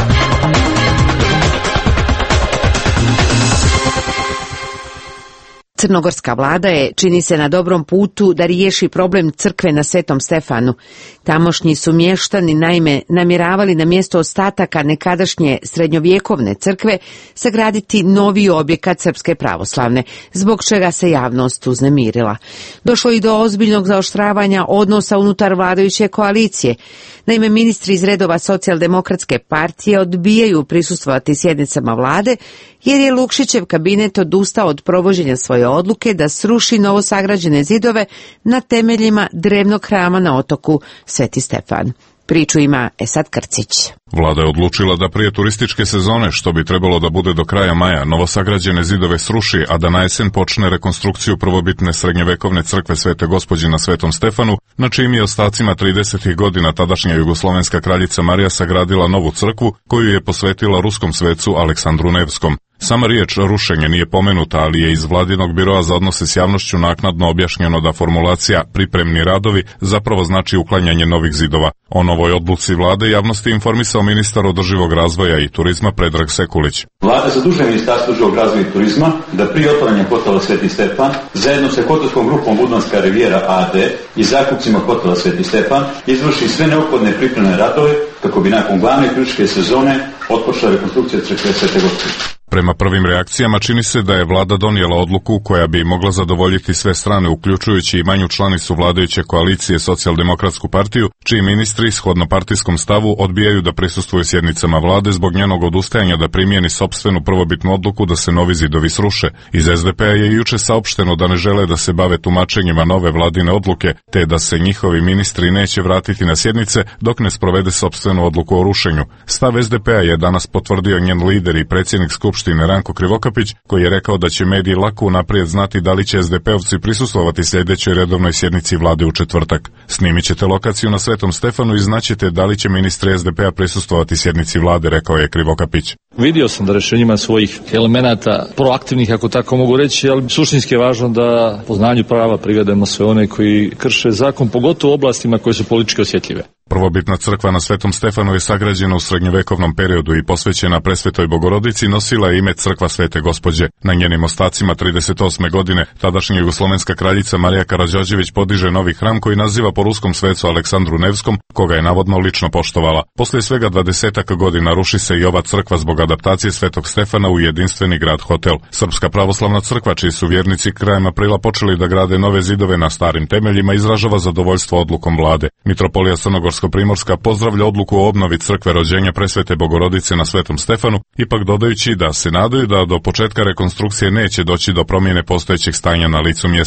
Crnogorska vlada je, čini se, na dobrom putu da riješi problem crkve na Svetom Stefanu. Tamošnji su mještani, naime, namjeravali na mjesto ostataka nekadašnje srednjovjekovne crkve sagraditi novi objekat Srpske pravoslavne, zbog čega se javnost uznemirila. Došlo i do ozbiljnog zaoštravanja odnosa unutar vladajuće koalicije. Naime, ministri iz redova Socijaldemokratske partije odbijaju prisustvovati sjednicama vlade, jer je Lukšićev kabinet odustao od provođenja svoje odluke da sruši novosagrađene zidove na temeljima drevnog hrama na otoku Sveti Stefan. Priču ima Esad Krcić. Vlada je odlučila da prije turističke sezone, što bi trebalo da bude do kraja maja, novosagrađene zidove sruši, a da na jesen počne rekonstrukciju prvobitne srednjevekovne crkve Svete Gospođe na Svetom Stefanu, na čijim je ostacima tridesetih godina tadašnja jugoslovenska kraljica Marija sagradila novu crkvu, koju je posvetila ruskom svecu Aleksandru Nevskom. Sama riječ rušenje nije pomenuta, ali je iz Vladinog biroa za odnose s javnošću naknadno objašnjeno da formulacija pripremni radovi zapravo znači uklanjanje novih zidova. O novoj odluci vlade javnosti informisao ministar održivog razvoja i turizma Predrag Sekulić. Vlada zadužuje Ministarstvo održivog razvoja i turizma da prije otvaranja hotela Sveti Stefan zajedno sa hotelskom grupom Budvanska Riviera A D i zakupcima hotela Sveti Stefan izvrši sve neophodne pripremne radove kako bi nakon glavne turističke sezone otpočela rekonstrukcija crkve Svete Gospođe. Prema prvim reakcijama čini se da je vlada donijela odluku koja bi mogla zadovoljiti sve strane, uključujući i manju članicu vladajuće koalicije Socijaldemokratsku partiju, čiji ministri shodno partijskom stavu odbijaju da prisustvuju sjednicama vlade zbog njenog odustajanja da primijeni sopstvenu prvobitnu odluku da se novi zidovi sruše. Iz es de pe a je juče saopšteno da ne žele da se bave tumačenjima nove vladine odluke, te da se njihovi ministri neće vratiti na sjednice dok ne sprovede sopstvenu odluku o rušenju. Stav es de pe a je danas potvrdio njen lider i predsjednik Skupštine Ranko Krivokapić, koji je rekao da će mediji lako unaprijed znati da li će es de pe ovci prisustvovati sljedećoj redovnoj sjednici vlade u četvrtak. Snimit ćete lokaciju na Svetom Stefanu i znaćete da li će ministri es de pe a prisustvovati sjednici vlade, rekao je Krivokapić. Vidio sam da rješenjima svojih elemenata proaktivnih, ako tako mogu reći, ali suštinski je važno da po znanju prava privedemo sve one koji krše zakon, pogotovo u oblastima koje su politički osjetljive. Prvobitna crkva na Svetom Stefanu je sagrađena u srednjovekovnom periodu i posvećena Presvetoj Bogorodici, nosila je ime Crkva Svete Gospođe. Na njenim ostacima trideset osme godine tadašnja jugoslovenska kraljica Marija Karađorđević podiže novi hram koji naziva po ruskom svecu Aleksandru Nevskom, koga je navodno lično poštovala. Poslije svega dvadesetak godina ruši se i ova crkva zbog adaptacije Svetog Stefana u jedinstveni grad hotel. Srpska pravoslavna crkva, čiji su vjernici krajem aprila počeli da grade nove zidove na starim temeljima, izražava zadovoljstvo odlukom vlade. Mitropolija Crnogorsko-Primorska pozdravlja odluku o obnovi crkve rođenja Presvete Bogorodice na Svetom Stefanu, ipak dodajući da se nadaju da do početka rekonstrukcije neće doći do promjene postojećeg stanja na licu mjesta.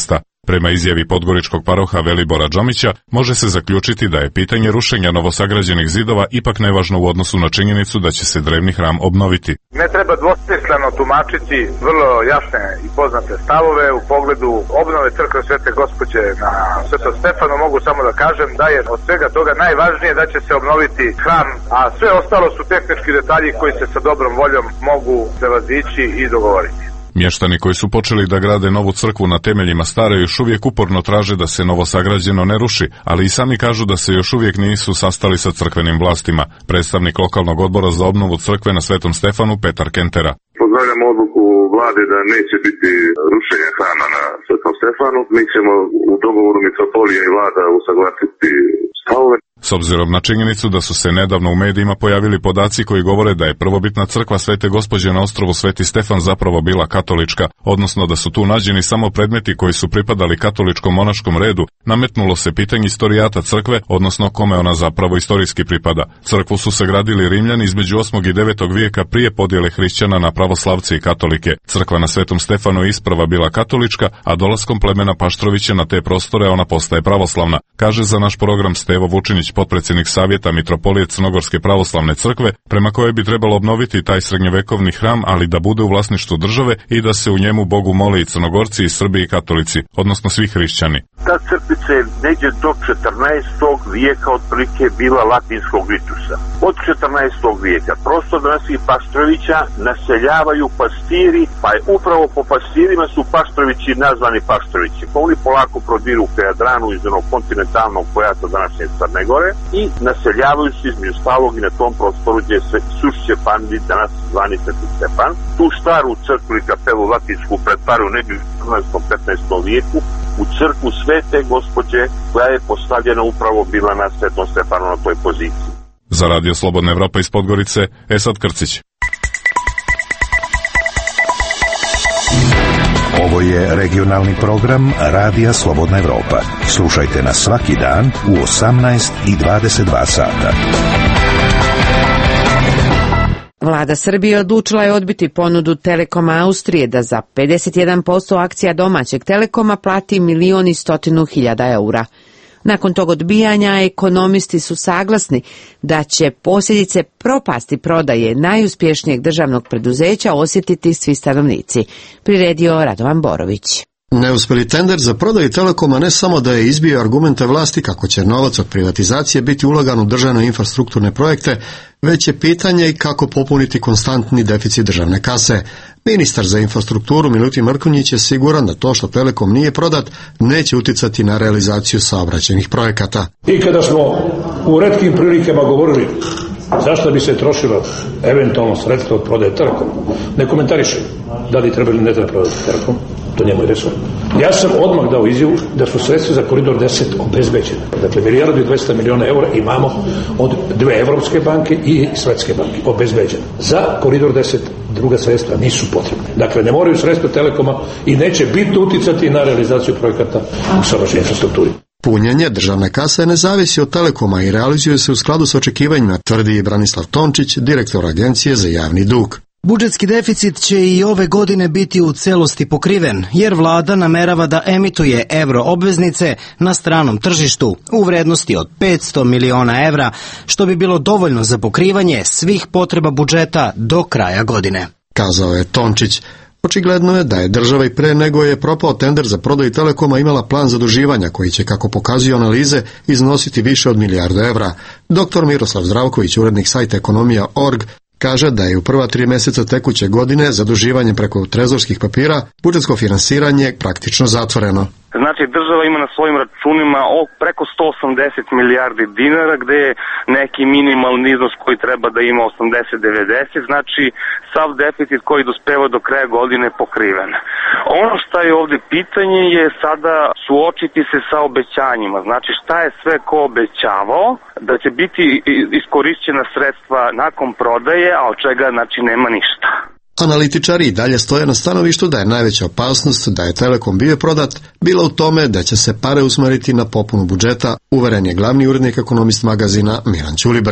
Prema izjavi podgoričkog paroha Velibora Džomića, može se zaključiti da je pitanje rušenja novosagrađenih zidova ipak nevažno u odnosu na činjenicu da će se drevni hram obnoviti. Ne treba dvosmisleno tumačiti vrlo jasne i poznate stavove u pogledu obnove crkve Svete Gospođe na Svetom Stefanu. Mogu samo da kažem da je od svega toga najvažnije da će se obnoviti hram, a sve ostalo su tehnički detalji koji se sa dobrom voljom mogu prevazići i dogovoriti. Mještani koji su počeli da grade novu crkvu na temeljima stare još uvijek uporno traže da se novosagrađeno ne ruši, ali i sami kažu da se još uvijek nisu sastali sa crkvenim vlastima. Predstavnik lokalnog odbora za obnovu crkve na Svetom Stefanu Petar Kentera. Pozdravljamo odluku vlade da neće biti rušenja hrama na Svetom Stefanu. Mi ćemo u dogovoru mitropolije i vlada usaglasiti stavove. S obzirom na činjenicu da su se nedavno u medijima pojavili podaci koji govore da je prvobitna crkva Svete Gospođe na ostrvu Sveti Stefan zapravo bila katolička, odnosno da su tu nađeni samo predmeti koji su pripadali katoličkom monaškom redu, nametnulo se pitanje istorijata crkve, odnosno kome ona zapravo istorijski pripada. Crkvu su sagradili Rimljani između osmog i devetog vijeka prije podjele hrišćana na pravoslavce i katolike. Crkva na Svetom Stefanu je isprava bila katolička, a dolaskom plemena Paštrovića na te prostore ona postaje pravoslavna, kaže za naš program Stevo Vučinić, potpredsjednik Savjeta Mitropolije Crnogorske pravoslavne crkve, prema kojoj bi trebalo obnoviti taj srednjovekovni hram, ali da bude u vlasništvu države i da se u njemu Bogu mole i Crnogorci i Srbi i katolici, odnosno svi hrišćani. Ta crkvica je neđe do četrnaestog vijeka otprilike bila latinskog ritusa. Od četrnaestog vijeka prostor današnjih Paštrovića naseljavaju pastiri, pa je upravo po pastirima su Paštrovići nazvani Paštrovići. Pa oni polako prodiru u Jadranu iz onog kontinentalnog pojasa današnje Crne Gore i naseljavaju se između stalog i na tom prostoru gdje se Sušće Pandit, danas zvani Sveti Stefan. Tu staru crkvu ili kapelu latinsku pretvaraju negdje u četrnaestom petnaestom vijeku u crkvu Svete Gospođe, koja je postavljena upravo bila na Svetom Stefanu na toj poziciji. Za Radio Slobodna Evropa iz Podgorice, Esad Krcić. Ovo je regionalni program Radija Slobodna Evropa. Slušajte nas svaki dan u osamnaest i dvadeset dva sata. Vlada Srbije odlučila je odbiti ponudu Telekoma Austrije da za pedeset jedan posto akcija domaćeg Telekoma plati milion i stotinu hiljada eura. Nakon tog odbijanja ekonomisti su saglasni da će posljedice propasti prodaje najuspješnijeg državnog preduzeća osjetiti svi stanovnici. Priredio Radovan Borović. Neuspjeli tender za prodaju Telekoma ne samo da je izbio argumente vlasti kako će novac od privatizacije biti ulagan u državne infrastrukturne projekte, već je pitanje i kako popuniti konstantni deficit državne kase. Ministar za infrastrukturu Milutin Mrkonjić je siguran da to što Telekom nije prodat neće uticati na realizaciju saobraćajnih projekata. I kada smo u retkim prilikama govorili zašto bi se trošilo eventualno sredstvo od prodaje Telekom, ne komentariše da li treba ili ne treba prodati Telekom, to njemu je resor. Ja sam odmah dao izjavu da su sredstva za koridor deset obezbeđene. Dakle, milijardu i dvesta miliona eura imamo od dve evropske banke i svetske banke obezbeđene. Za koridor deset druga sredstva nisu potrebne. Dakle, ne moraju sredstva Telekoma i neće bitno uticati na realizaciju projekata u saobraćajnoj infrastrukturi. Punjenje državne kase ne zavisi od Telekoma i realizuje se u skladu s očekivanjima, tvrdi Branislav Tončić, direktor Agencije za javni dug. Budžetski deficit će i ove godine biti u celosti pokriven, jer vlada namerava da emituje euro obveznice na stranom tržištu u vrednosti od petsto miliona evra, što bi bilo dovoljno za pokrivanje svih potreba budžeta do kraja godine. Kazao je Tončić. Očigledno je da je država i pre nego je propao tender za prodaju Telekoma imala plan zaduživanja koji će, kako pokazuju analize, iznositi više od milijardu evra. Doktor Miroslav Zdravković, urednik sajta ekonomija точка org, kaže da je u prva tri mjeseca tekuće godine zaduživanje preko trezorskih papira budžetsko finansiranje praktično zatvoreno. Znači, država ima na svojim računima o preko sto osamdeset milijardi dinara, gde je neki minimalni iznos koji treba da ima osamdeset do devedeset, znači sav deficit koji dospeva do kraja godine pokriven. Ono što je ovdje pitanje je sada suočiti se sa obećanjima, znači šta je sve ko obećavao, da će biti iskorišćena sredstva nakon prodaje, a od čega znači nema ništa. Analitičari i dalje stoje na stanovištu da je najveća opasnost da je Telekom bio prodat bila u tome da će se pare usmeriti na popunu budžeta, uveren je glavni urednik ekonomist magazina Miran Ćulibrk.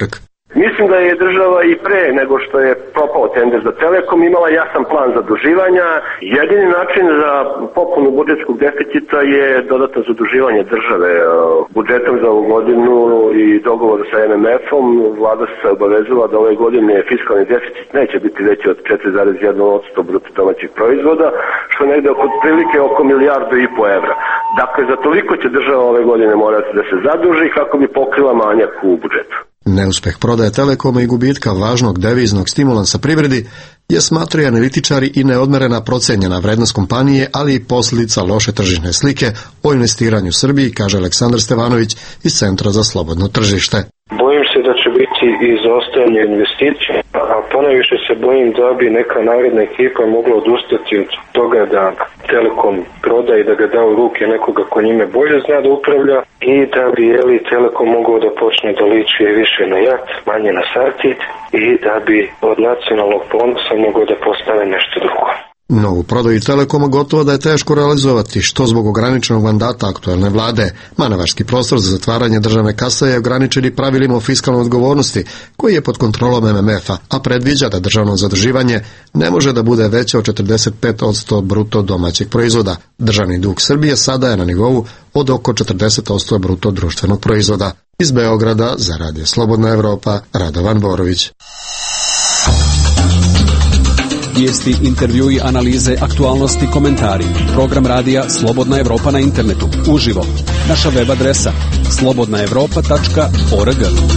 Mislim da je država i pre nego što je propao tender za Telekom imala jasan plan zaduživanja. Jedini način za popunu budžetskog deficita je dodatno zaduživanje države. Budžetom za ovu godinu i dogovor sa em em efom vlada se obavezala da ove godine fiskalni deficit neće biti veći od četiri zarez jedan posto bruto domaćeg proizvoda, što je negde oko prilike oko milijardu i po evra. Dakle, za toliko će država ove godine morati da se zaduži kako bi pokrila manjak u budžetu. Neuspeh prodaje Telekoma i gubitka važnog deviznog stimulansa privredi je, smatraju analitičari, i neodmerena procenjena vrednost kompanije, ali i posljedica loše tržišne slike o investiranju u Srbiji, kaže Aleksandar Stevanović iz Centra za slobodno tržište. Bojim se da će biti i zaostajanje investicija, a ponajviše se bojim da bi neka naredna ekipa mogla odustati od toga da Telekom proda i da ga da u ruke nekoga ko njime bolje zna da upravlja i da bi jeli Telekom mogao da počne da liči više na jat, manje na Sartid i da bi od nacionalnog ponosa mogao da postane nešto drugo. Novu prodaju Telekoma gotovo da je teško realizovati, što zbog ograničenog mandata aktuelne vlade. Manevarski prostor za zatvaranje državne kase je ograničen i pravilima o fiskalnoj odgovornosti, koji je pod kontrolom em em efa, a predviđa da državno zaduživanje ne može da bude veće od četrdeset pet posto bruto domaćeg proizvoda. Državni dug Srbije sada je na nivou od oko četrdeset posto bruto društvenog proizvoda. Iz Beograda za Radio Slobodna Evropa, Radovan Borović. Vijesti, intervjui, analize, aktualnosti, komentari. Program radija Slobodna Evropa na internetu. Uživo. Naša web adresa slobodna evropa tačka org.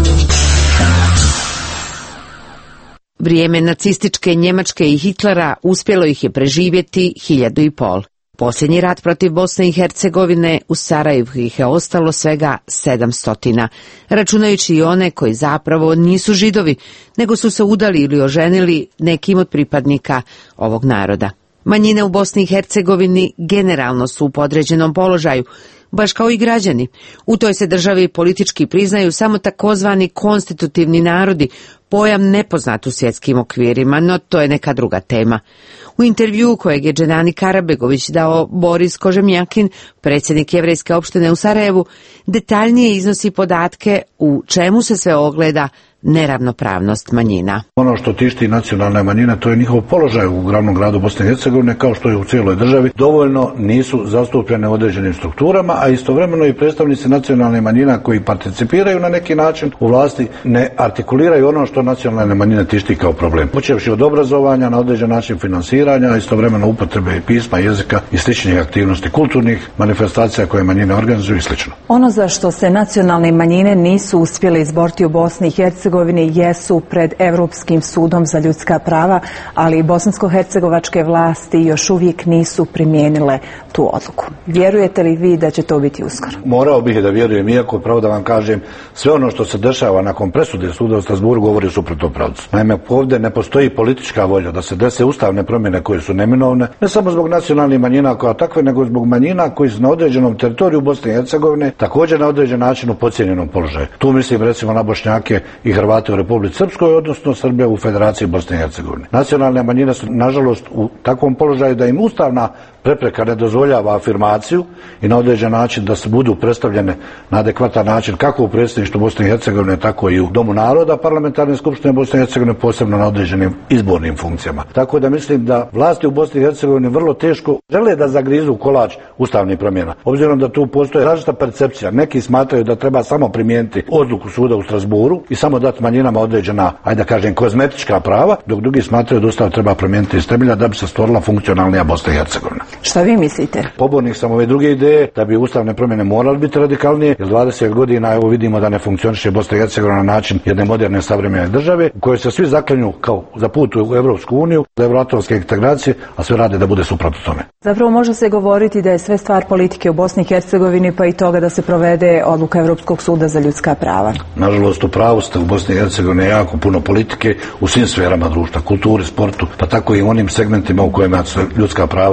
Vrijeme nacističke Njemačke i Hitlera uspjelo ih je preživjeti hiljadu i pol. Posljednji rat protiv Bosne i Hercegovine u Sarajevu ih je ostalo svega sedamstotina, računajući i one koji zapravo nisu Židovi, nego su se udali ili oženili nekim od pripadnika ovog naroda. Manjine u Bosni i Hercegovini generalno su u podređenom položaju, baš kao i građani. U toj se državi politički priznaju samo takozvani konstitutivni narodi, pojam nepoznat u svjetskim okvirima, no to je neka druga tema. U intervjuu kojeg je Dženani Karabegović dao Boris Kožemjakin, predsjednik jevrejske opštine u Sarajevu, detaljnije iznosi podatke u čemu se sve ogleda neravnopravnost manjina. Ono što tišti nacionalne manjine, to je njihov položaj u glavnom gradu Bosne i Hercegovine, kao što je u cijeloj državi. Dovoljno nisu zastupljene određenim strukturama, a istovremeno i predstavnici nacionalne manjina koji participiraju na neki način u vlasti ne artikuliraju ono što nacionalne manjine tišti kao problem. Počevši od obrazovanja, na određen način finansiranja, a istovremeno upotrebe pisma, jezika i sličnih aktivnosti, kulturnih manifestacija koje manjine organizuju i slično. Ono za što se nacionalne manjine nisu uspjeli izboriti u Bosni i Hercegovini jesu pred Europskim sudom za ljudska prava, ali i bosansko-hercegovačke vlasti još uvijek nisu primijenile tu odluku. Vjerujete li vi da će to biti uskoro? Morao bih da vjerujem, iako pravo da vam kažem, sve ono što se dešava nakon presude suda u Strasburu govori suprotno pravcu. Naime, ovdje ne postoji politička volja da se dese ustavne promjene koje su neminovne, ne samo zbog nacionalnih manjina kao takve, nego zbog manjina koji su na određenom teritoriju Bosne i Hercegovine također na određen način u podcijenjenom položaju. Tu mislim recimo na Bošnjake i Hrvate u Republici Srpskoj, odnosno Srbe u Federaciji Bosne i Hercegovine. Nacionalne manjine su nažalost u takvom položaju da im ustavna prepreka ne dozvoljava afirmaciju i na određen način da se budu predstavljene na adekvatan način kako u predsjedništvu Bosne i Hercegovine, tako i u Domu naroda Parlamentarne skupštine Bosne i Hercegovine, posebno na određenim izbornim funkcijama. Tako da mislim da vlasti u Bosni i Hercegovini vrlo teško žele da zagrizu kolač ustavnih promjena. Obzirom da tu postoje različita percepcija. Neki smatraju da treba samo primijeniti odluku suda u Strasburu i samo dati manjinama određena, ajde da kažem, kozmetička prava, dok drugi smatraju da ustav treba promijeniti iz temelja da bi se stvorila funkcionalnija Bosna i Hercegovina. Šta vi mislite? Pobornik sam ove druge ideje da bi ustavne promjene morali biti radikalnije, jer dvadeset godina evo vidimo da ne funkcioniše Bosna i Hercegovina na način jedne moderne savremene države u kojoj se svi zaklinju kao za put u Evropsku uniju, za evroatlantske integracije, a sve rade da bude suprotno tome. Zapravo može se govoriti da je sve stvar politike u Bosni i Hercegovini, pa i toga da se provede odluka Europskog suda za ljudska prava. Nažalost, u pravu ste, u Bosni i Hercegovini je jako puno politike u svim sferama društva, kulturi, sportu, pa tako i u onim segmentima u kojima se ljudska prava tretira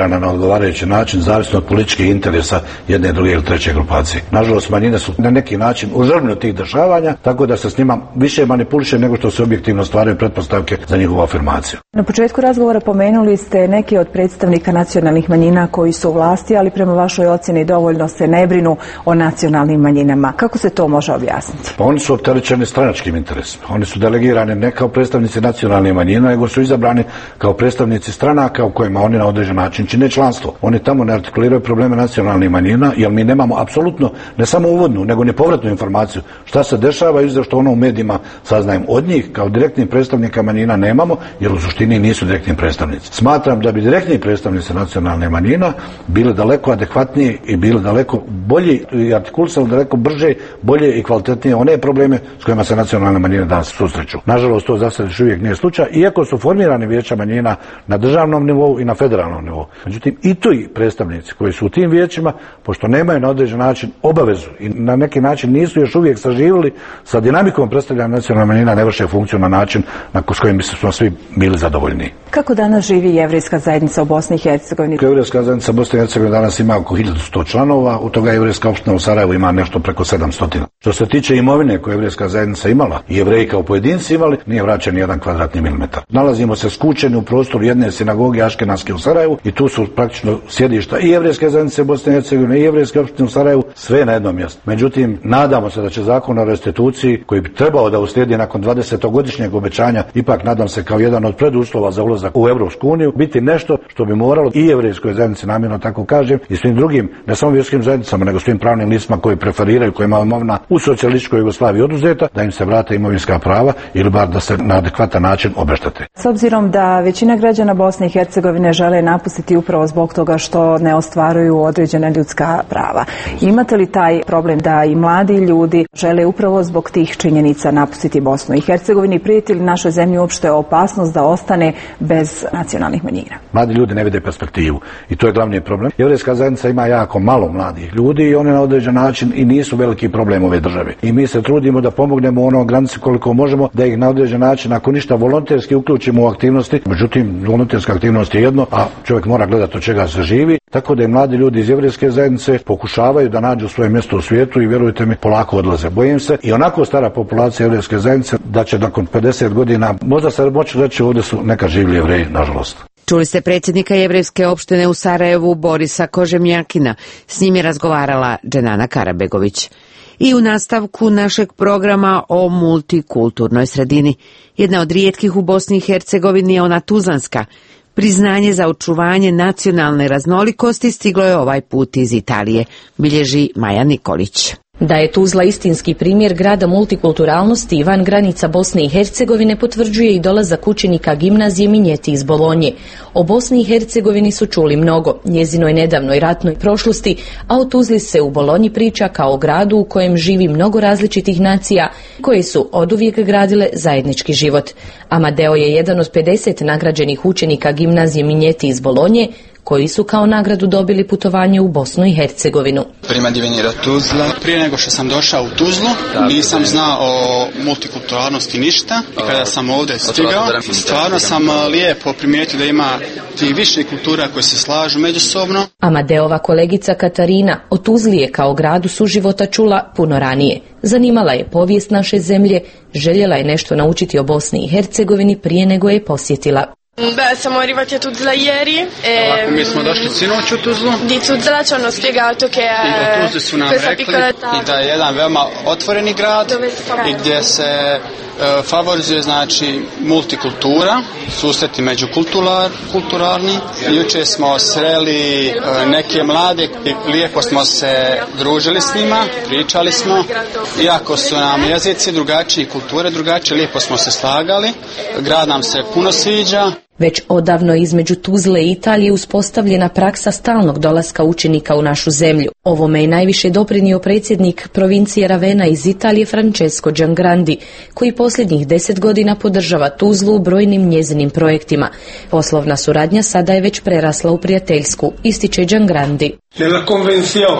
delegirana na odgovarajući način, zavisno od političkih interesa jedne, druge ili treće grupacije. Nažalost, manjine su na neki način užrvne od tih dešavanja, tako da se s njima više manipuliše nego što se objektivno stvaraju pretpostavke za njihovu afirmaciju. Na početku razgovora pomenuli ste neki od predstavnika nacionalnih manjina koji su u vlasti, ali prema vašoj ocjeni dovoljno se ne brinu o nacionalnim manjinama. Kako se to može objasniti? Pa oni su opterećeni stranačkim interesima. Oni su delegirani ne kao predstavnici nacionalnih manjina, nego su izabrani kao predstavnici stranaka u kojima oni na određen način čine članstvo. Oni tamo ne artikuliraju probleme nacionalnih manjina, jer mi nemamo apsolutno ne samo uvodnu, nego ni povratnu informaciju šta se dešava i zašto ono u medijima saznajem. Od njih kao direktnih predstavnika manjina nemamo, jer u suštini nisu direktni predstavnici. Smatram da bi direktni predstavnici nacionalne manjina bili daleko adekvatniji i bili daleko bolji i artikulisali daleko brže, bolje i kvalitetnije one probleme s kojima se nacionalne manjine danas susreću. Nažalost, to za sad još uvijek nije slučaj, iako su formirani vijeća manjina na državnom nivou i na federalnom nivou. Međutim, i tu predstavnici koji su u tim vijećima, pošto nemaju na određen način obavezu i na neki način nisu još uvijek saživili sa dinamikom predstavljanja nacionalne manjina, ne vrše funkciju na način na s kojim smo svi bili zadovoljni. Kako danas živi jevrejska zajednica u Bosni i Hercegovini? Jevrejska zajednica Bosne i Hercegovine danas ima oko hiljadu sto članova, od toga jevrejska opština u Sarajevu ima nešto preko sedamsto. Što se tiče imovine koju jevrejska zajednica imala i jevreji kao pojedinci imali, nije vraćen jedan kvadratni milimetar. Nalazimo se skučeni u prostoru jedne sinagoge Aškenaske u Sarajevu i tu su praktično sjedišta i jevrejske zajednice Bosne i Hercegovine i jevrejske opštine u Sarajevu, sve na jednom mjestu. Međutim, nadamo se da će zakon o restituciji, koji bi trebao da uslijedi nakon dvadesetogodišnjeg obećanja, ipak nadam se kao jedan od preduslova za ulazak u Europsku uniju, biti nešto što bi moralo i jevrejskoj zajednici, namjerno tako kažem, i svim drugim, ne samo vjerskim zajednicama, nego svim pravnim licima koji preferiraju, kojima je imovina u socijalističkoj Jugoslaviji oduzeta, da im se vrate imovinska prava ili bar da se na adekvatan način obeštate. S obzirom da većina građana Bosne i Hercegovine žele napustiti upravo zbog toga što ne ostvaruju određena ljudska prava, imate li taj problem da i mladi ljudi žele upravo zbog tih činjenica napustiti Bosnu i Hercegovini? Prijeti li našoj zemlji uopšte opasnost da ostane bez nacionalnih manjina? Mladi ljudi ne vide perspektivu i to je glavni problem. Jevrejska zajednica ima jako malo mladih ljudi i oni na određen način i nisu veliki problem ove države. I mi se trudimo da pomognemo u onom granici koliko možemo, da ih na određen način, ako ništa, volonterski uključimo u aktivnosti. Međutim, volonterska aktivnost je jedno, a čovjek mora gledati od čega se živi. Tako da i mladi ljudi iz jevrejske zajednice pokušavaju da nađu svoje mjesto u svijetu i vjerujte mi, polako odlaze. Bojim se i onako stara populacija jevrejske zajednice da će nakon pedeset godina, možda se moći reći, ovdje su neka živli Jevreji, nažalost. Čuli ste predsjednika jevrejske opštine u Sarajevu Borisa Kožemljakina. S njim je razgovarala Dženana Karabegović. I u nastavku našeg programa o multikulturnoj sredini. Jedna od rijetkih u Bosni i Hercegovini je ona tuzlanska. Priznanje za očuvanje nacionalne raznolikosti stiglo je ovaj put iz Italije, bilježi Maja Nikolić. Da je Tuzla istinski primjer grada multikulturalnosti i van granica Bosne i Hercegovine potvrđuje i dolazak učenika gimnazije Minjeti iz Bolonje. O Bosni i Hercegovini su čuli mnogo, njezinoj nedavnoj ratnoj prošlosti, a o Tuzli se u Bolonji priča kao o gradu u kojem živi mnogo različitih nacija koje su oduvijek gradile zajednički život. Amadeo je jedan od pedeset nagrađenih učenika gimnazije Minjeti iz Bolonje, koji su kao nagradu dobili putovanje u Bosnu i Hercegovinu. Prima di venire a Tuzla. Prije nego što sam došao u Tuzlu, nisam znao o multikulturalnosti ništa. I kada sam ovdje stigao, stvarno sam lijepo primijetio da ima tih više kultura koje se slažu međusobno. Amadeova kolegica Katarina o Tuzli je kao gradu suživota čula puno ranije. Zanimala je povijest naše zemlje, željela je nešto naučiti o Bosni i Hercegovini prije nego je posjetila. Beh, siamo arrivati a Tuzla ieri e mi smo došli sinoć u Tuzlu. Di Tuzla ci hanno spiegato che è questa piccola i da je jedan veoma otvoreni grad i gdje se uh, favorizuje znači multikultura, susreti međukulturalni. Jučer smo sreli uh, neke mlade i lijepo smo se družili s njima, pričali smo. Iako su nam jezici drugačiji, kulture drugačije, lijepo smo se slagali. Grad nam se puno sviđa. Već odavno između Tuzle i Italije uspostavljena praksa stalnog dolaska učenika u našu zemlju. Ovome je najviše doprinio predsjednik provincije Ravena iz Italije Francesco Giangrandi, koji posljednjih deset godina podržava Tuzlu u brojnim njezinim projektima. Poslovna suradnja sada je već prerasla u prijateljsku, ističe Giangrandi. Nella convenzione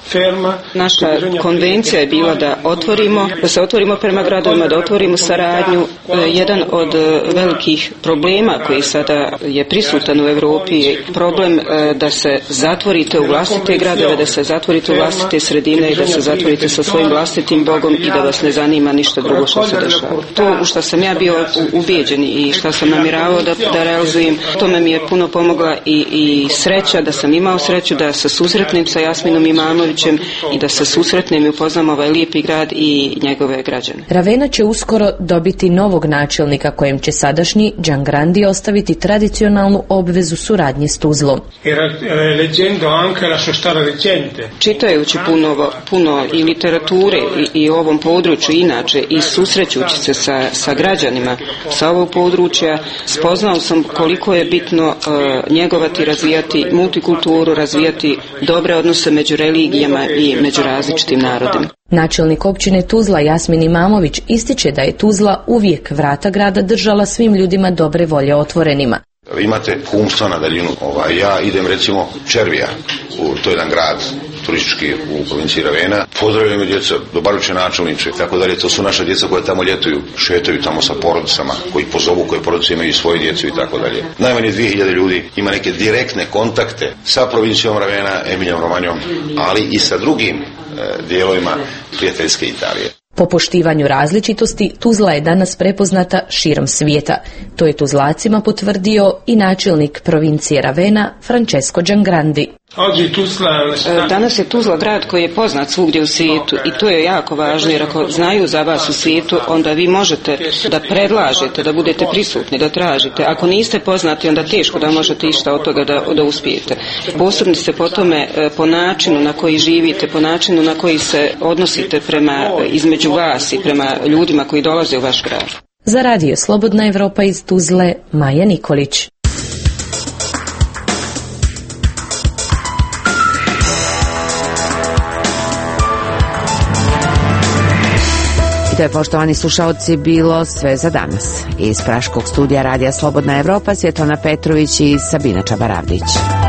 Naša konvencija je bila da otvorimo, da se otvorimo prema gradovima, da otvorimo saradnju. Jedan od velikih problema koji sada je prisutan u Europi je problem da se zatvorite u vlastite gradove, da se zatvorite u vlastite sredine i da se zatvorite sa svojim vlastitim Bogom i da vas ne zanima ništa drugo što se dešava. To u što sam ja bio ubeđen i što sam namjeravao da, da realizujem, tome mi je puno pomogla i, i sreća, da sam imao sreću da se susretnem sa Jasminom Imamovićem i da se susretnem i upoznam ovaj lijepi grad i njegove građane. Ravena će uskoro dobiti novog načelnika kojem će sadašnji Giangrandi ostaviti tradicionalnu obvezu suradnje s Tuzlom. Čitajući puno, puno i literature i, i o ovom području inače i susrećući se sa, sa građanima sa ovog područja, spoznao sam koliko je bitno uh, njegovati, razvijati multikulturu, razvijati dobre odnose među religijama i među različitim narodima. Načelnik općine Tuzla Jasmin Imamović ističe da je Tuzla uvijek vrata grada držala svim ljudima dobre volje otvorenima. Vi imate kumstva na daljinu. Ovaj, ja idem recimo Červija, u, to je jedan grad turistički u provinciji Ravena. Pozdravljaju me djeca, dobar će načelniče, tako dalje. To su naša djeca koja tamo ljetuju, šetaju tamo sa porodicama, koji pozovu, koje porodice imaju svoje djecu i tako dalje. Najmanje dvije hiljade ljudi ima neke direktne kontakte sa provincijom Ravena, Emilijom Romanjom, ali i sa drugim e, dijelovima prijateljske Italije. Po poštivanju različitosti, Tuzla je danas prepoznata širom svijeta. To je Tuzlacima potvrdio i načelnik provincije Ravena, Francesco Giangrandi. Danas je Tuzla grad koji je poznat svugdje u svijetu i to je jako važno, jer ako znaju za vas u svijetu, onda vi možete da predlažete, da budete prisutni, da tražite. Ako niste poznati, onda teško da možete išta od toga da, da uspijete. Posebni ste po tome, po načinu na koji živite, po načinu na koji se odnosite prema između vas i prema ljudima koji dolaze u vaš grad. Za radio Slobodna Evropa iz Tuzle, Maja Nikolić. I to je, poštovani slušaoci, bilo sve za danas. Iz praškog studija radija Slobodna Evropa, Svjetlana Petrović i Sabina Čabaravdić.